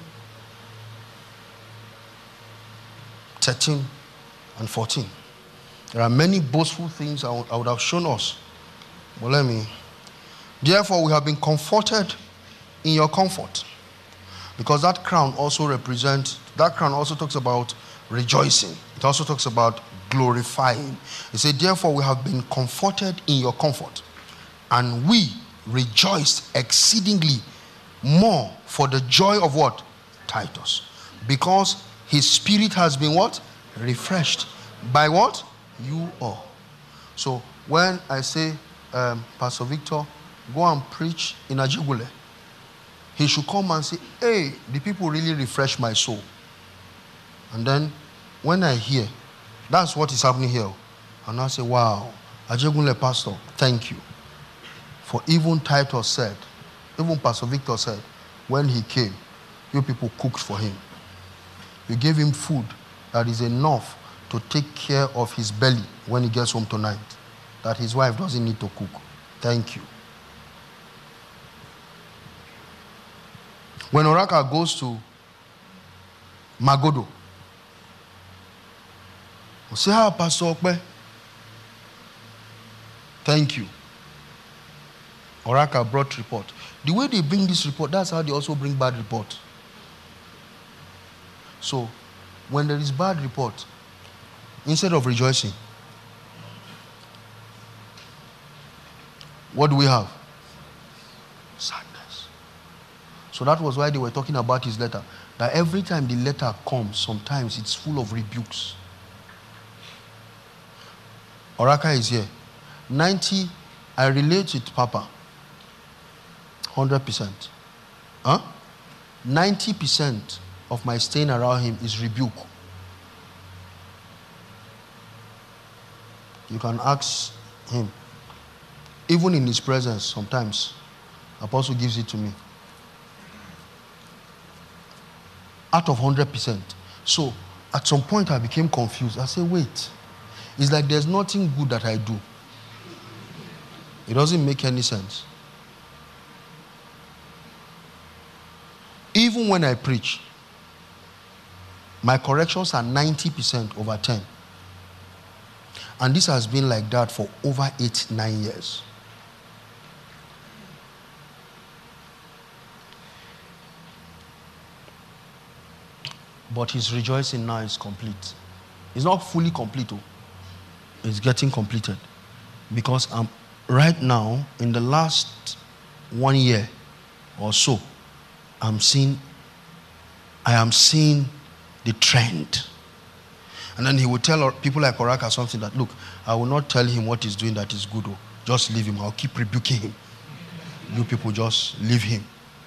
13 and 14. There are many boastful things I would have shown us. But therefore we have been comforted in your comfort. Because that crown also talks about rejoicing. It also talks about glorifying. It said, therefore we have been comforted in your comfort. And we rejoiced exceedingly more for the joy of what? Titus. Because his spirit has been what? Refreshed. By what? You all. So when I say, Pastor Victor, go and preach in Ajigule, he should come and say, hey, the people really refresh my soul. And then when I hear, that's what is happening here. And I say, wow, Ajigule pastor, thank you. For even Titus said, even Pastor Victor said, when he came, you people cooked for him. You gave him food that is enough to take care of his belly when he gets home tonight, that his wife doesn't need to cook. Thank you. When Oraka goes to Magodo, we'll say, how Pastor Okpe? Thank you. Oraka brought report. The way they bring this report, that's how they also bring bad report. So, when there is bad report, instead of rejoicing, what do we have? Sadness. So that was why they were talking about his letter. That every time the letter comes, sometimes it's full of rebukes. Oraka is here. 90, I relate with Papa. 100%. Huh? 90% of my staying around him is rebuke. You can ask him. Even in his presence, sometimes, Apostle gives it to me. Out of 100%. So, at some point I became confused. I said, wait. It's like there's nothing good that I do. It doesn't make any sense. Even when I preach, my corrections are 90% over 10. And this has been like that for over 8-9 years. But his rejoicing now is complete. It's not fully complete, though. It's getting completed. Because right now, in the last 1 year or so, I am seeing the trend. And then he will tell people like Oraka something that, look, I will not tell him what he's doing that is good. Oh. Just leave him. I'll keep rebuking him. You people just leave him.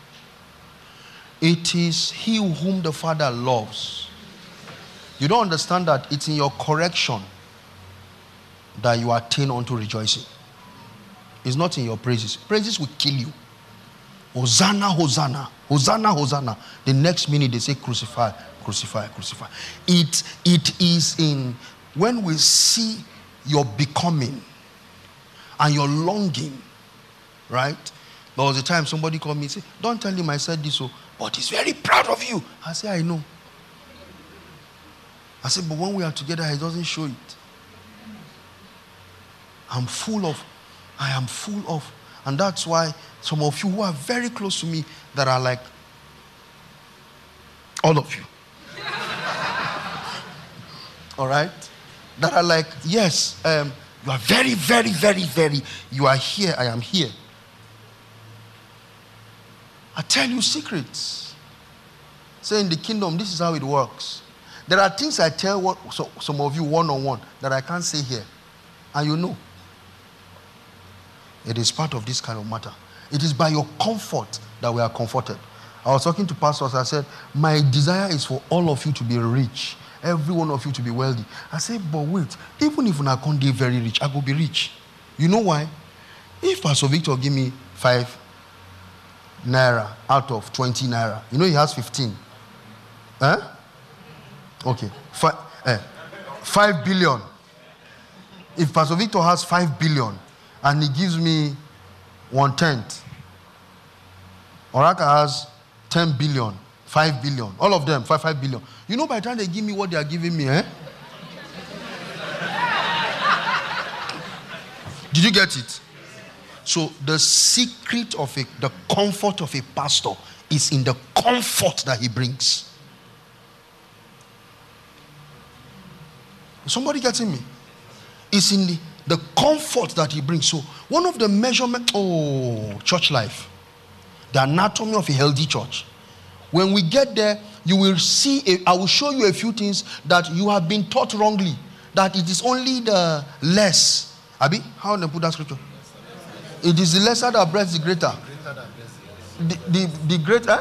It is he whom the Father loves. You don't understand that it's in your correction that you attain unto rejoicing. It's not in your praises. Praises will kill you. Hosanna, Hosanna. Hosanna, Hosanna. The next minute they say crucify, crucify, crucify. It is in when we see your becoming and your longing, right? There was a time somebody called me and said, don't tell him I said this, but he's very proud of you. I said, I know. I said, but when we are together, he doesn't show it. I am full of, and that's why some of you who are very close to me that are like, all of you. All right? That are like, yes, you are very, very, very, very, you are here, I am here. I tell you secrets. Say in the kingdom, this is how it works. There are things I tell some of you one-on-one that I can't say here. And you know. It is part of this kind of matter. It is by your comfort that we are comforted. I was talking to pastors. I said, my desire is for all of you to be rich. Every one of you to be wealthy. I said, but wait, even if I can't be very rich, I will be rich. You know why? If Pastor Victor give me 5 naira out of 20 naira, you know he has 15. Huh? Okay. 5 billion. If Pastor Victor has 5 billion and he gives me 1/10, Oraka has 10 billion, 5 billion, all of them 5 billion. You know, by the time they give me what they are giving me, Did you get it? So the secret of the comfort of a pastor is in the comfort that he brings. Somebody getting me? It's in the comfort that he brings. So one of the measurements, church life, the anatomy of a healthy church. When we get there, you will see, I will show you a few things that you have been taught wrongly. That it is only the less. Abi, how do they put that scripture? It is the lesser that blesses the greater. The greater?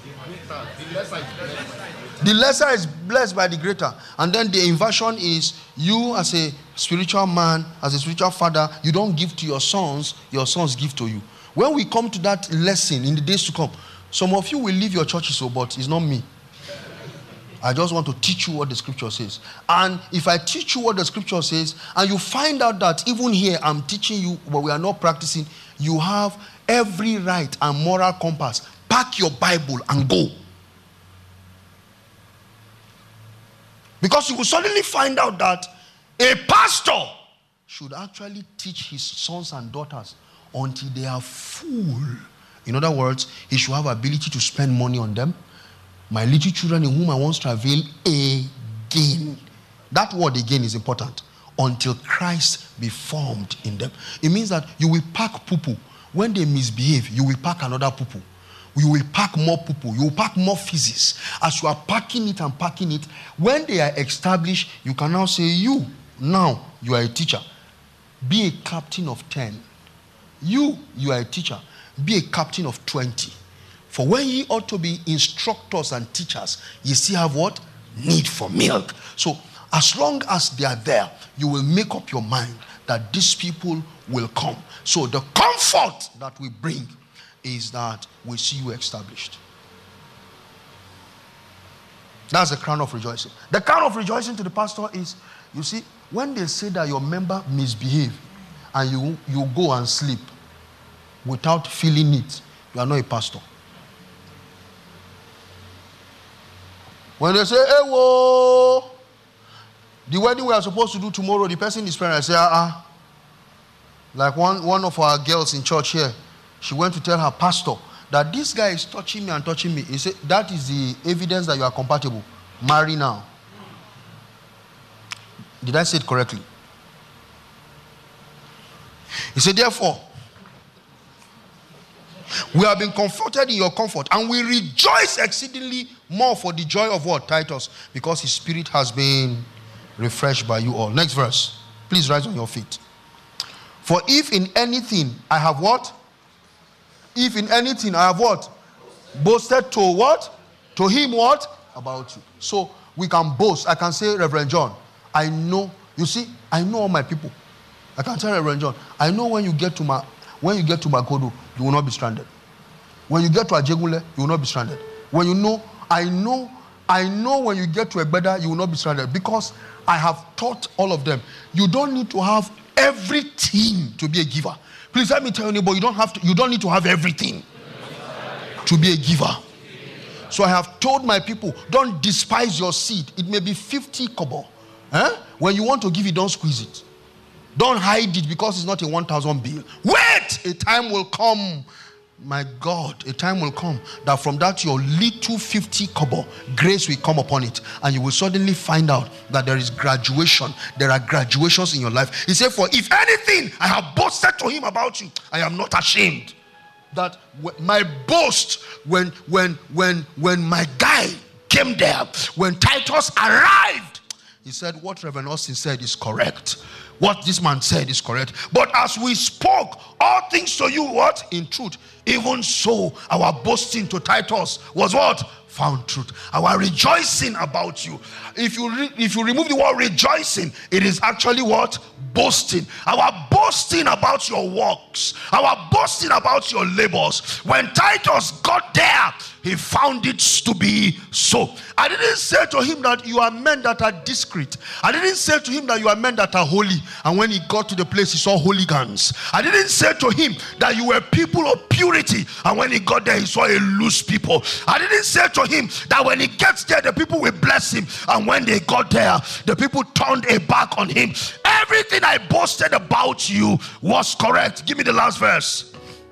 The lesser is blessed by the greater. And then the inversion is you as a spiritual man, as a spiritual father, you don't give to your sons give to you. When we come to that lesson in the days to come, some of you will leave your churches, but it's not me. I just want to teach you what the scripture says. And if I teach you what the scripture says, and you find out that even here I'm teaching you, but we are not practicing, you have every right and moral compass. Pack your Bible and go. Because you will suddenly find out that a pastor should actually teach his sons and daughters until they are full. In other words, he should have ability to spend money on them. My little children in whom I once travail again. That word again is important. Until Christ be formed in them. It means that you will pack poo-poo. When they misbehave, you will pack another poo-poo. You will pack more people. You will pack more physics. As you are packing it and packing it, when they are established, you can now say, you are a teacher. Be a captain of 10. You are a teacher. Be a captain of 20. For when ye ought to be instructors and teachers, ye still have what? Need for milk. So as long as they are there, you will make up your mind that these people will come. So the comfort that we bring is that we see you established. That's the crown of rejoicing. The crown of rejoicing to the pastor is, you see, when they say that your member misbehave and you go and sleep without feeling it, you are not a pastor. When they say, hey, whoa, the wedding we are supposed to do tomorrow, the person is praying, I say, like one of our girls in church here, she went to tell her pastor that this guy is touching me and touching me. He said, that is the evidence that you are compatible. Marry now. Did I say it correctly? He said, therefore, we have been comforted in your comfort, and we rejoice exceedingly more for the joy of what? Titus, because his spirit has been refreshed by you all. Next verse. Please rise on your feet. For if in anything I have what? If in anything I have what? Boasted to what? To him what? About you. So we can boast. I can say, Reverend John, I know. You see, I know all my people. I can tell Reverend John, I know when you get to Magodo, you will not be stranded. When you get to Ajegunle, you will not be stranded. When you know, I know when you get to Egbeda, you will not be stranded, because I have taught all of them. You don't need to have everything to be a giver. Please let me tell you, neighbor, you don't need to have everything to be a giver. So I have told my people, don't despise your seed. It may be 50 kobo. When you want to give it, don't squeeze it. Don't hide it because it's not a 1,000 bill. Wait! A time will come, my God, a time will come that from that your little 50 kobo, grace will come upon it. And you will suddenly find out that there is graduation. There are graduations in your life. He said, for if anything I have boasted to him about you, I am not ashamed. That my boast, when my guy came there, when Titus arrived, he said, what Reverend Austin said is correct. What this man said is correct. But as we spoke all things to you, what? In truth. Even so, our boasting to Titus was what? Found truth. Our rejoicing about you. If you remove the word rejoicing, it is actually what? Boasting. Our boasting about your works. Our boasting about your labors. When Titus got there, he found it to be so. I didn't say to him that you are men that are discreet. I didn't say to him that you are men that are holy. And when he got to the place, he saw hooligans. I didn't say to him that you were people of purity. And when he got there, he saw a loose people. I didn't say to him that when he gets there, the people will bless him. And when they got there, the people turned a back on him. Everything I boasted about you was correct. Give me the last verse.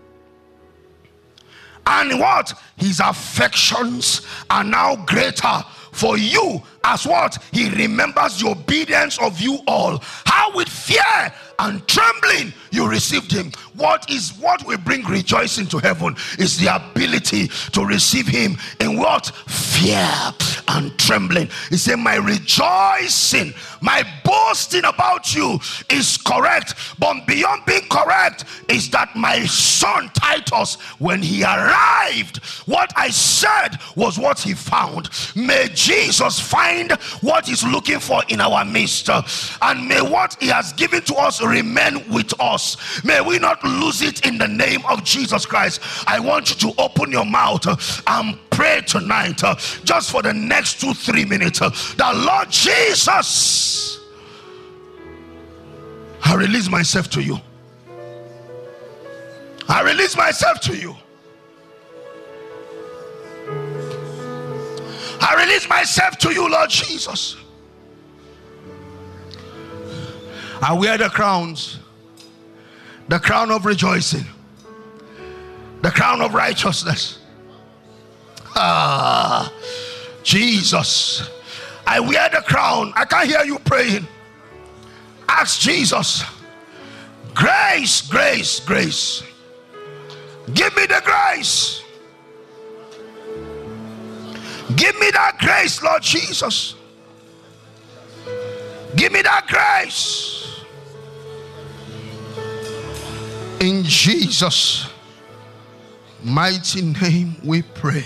And what? His affections are now greater for you, as what? He remembers the obedience of you all. How with fear and trembling you received him. What will bring rejoicing to heaven is the ability to receive him in what? Fear and trembling. He said, my rejoicing, my boasting about you is correct. But beyond being correct is that my son Titus, when he arrived, what I said was what he found. May Jesus find what he's looking for in our midst. And may what he has given to us remain with us. May we not lose it in the name of Jesus Christ. I want you to open your mouth and pray tonight, just for the next 2-3 minutes, that Lord Jesus, I release myself to you. I release myself to you. I release myself to you, Lord Jesus. I wear the crowns, the crown of rejoicing, the crown of righteousness. Jesus, I wear the crown. I can't hear you praying. Ask Jesus, grace, grace, grace. Give me the grace Give me that grace, Lord Jesus. Give me that grace. In Jesus' mighty name we pray.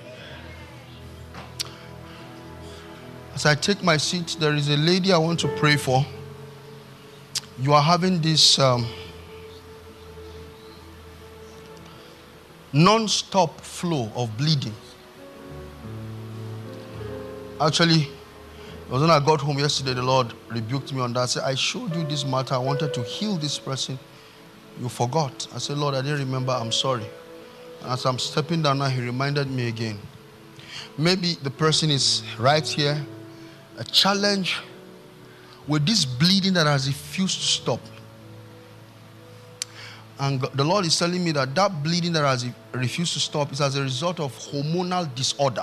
As I take my seat, there is a lady I want to pray for. You are having this non-stop flow of bleeding. Actually, it was when I got home yesterday, the Lord rebuked me on that. I said, I showed you this matter. I wanted to heal this person. You forgot. I said, Lord, I didn't remember. I'm sorry. And as I'm stepping down now, he reminded me again. Maybe the person is right here. A challenge with this bleeding that has refused to stop. And the Lord is telling me that that bleeding that has refused to stop is as a result of hormonal disorder.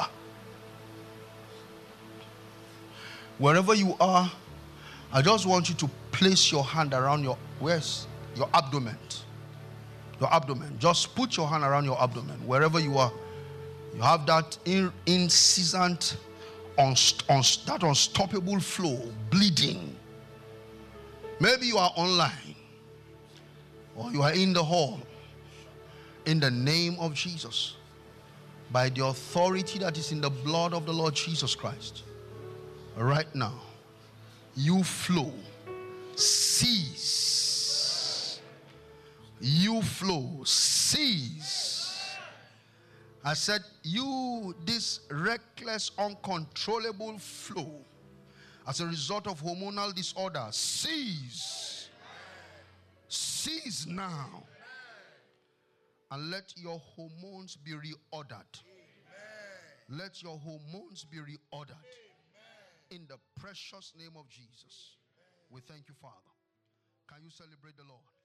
Wherever you are, I just want you to place your hand around your abdomen. Your abdomen. Just put your hand around your abdomen. Wherever you are, you have that incessant, that unstoppable flow, bleeding. Maybe you are online or you are in the hall. In the name of Jesus, by the authority that is in the blood of the Lord Jesus Christ, right now, you flow, cease. You flow, cease. I said, you, this reckless, uncontrollable flow, as a result of hormonal disorder, cease. Cease now. And let your hormones be reordered. Let your hormones be reordered. In the precious name of Jesus. We thank you, Father. Can you celebrate the Lord?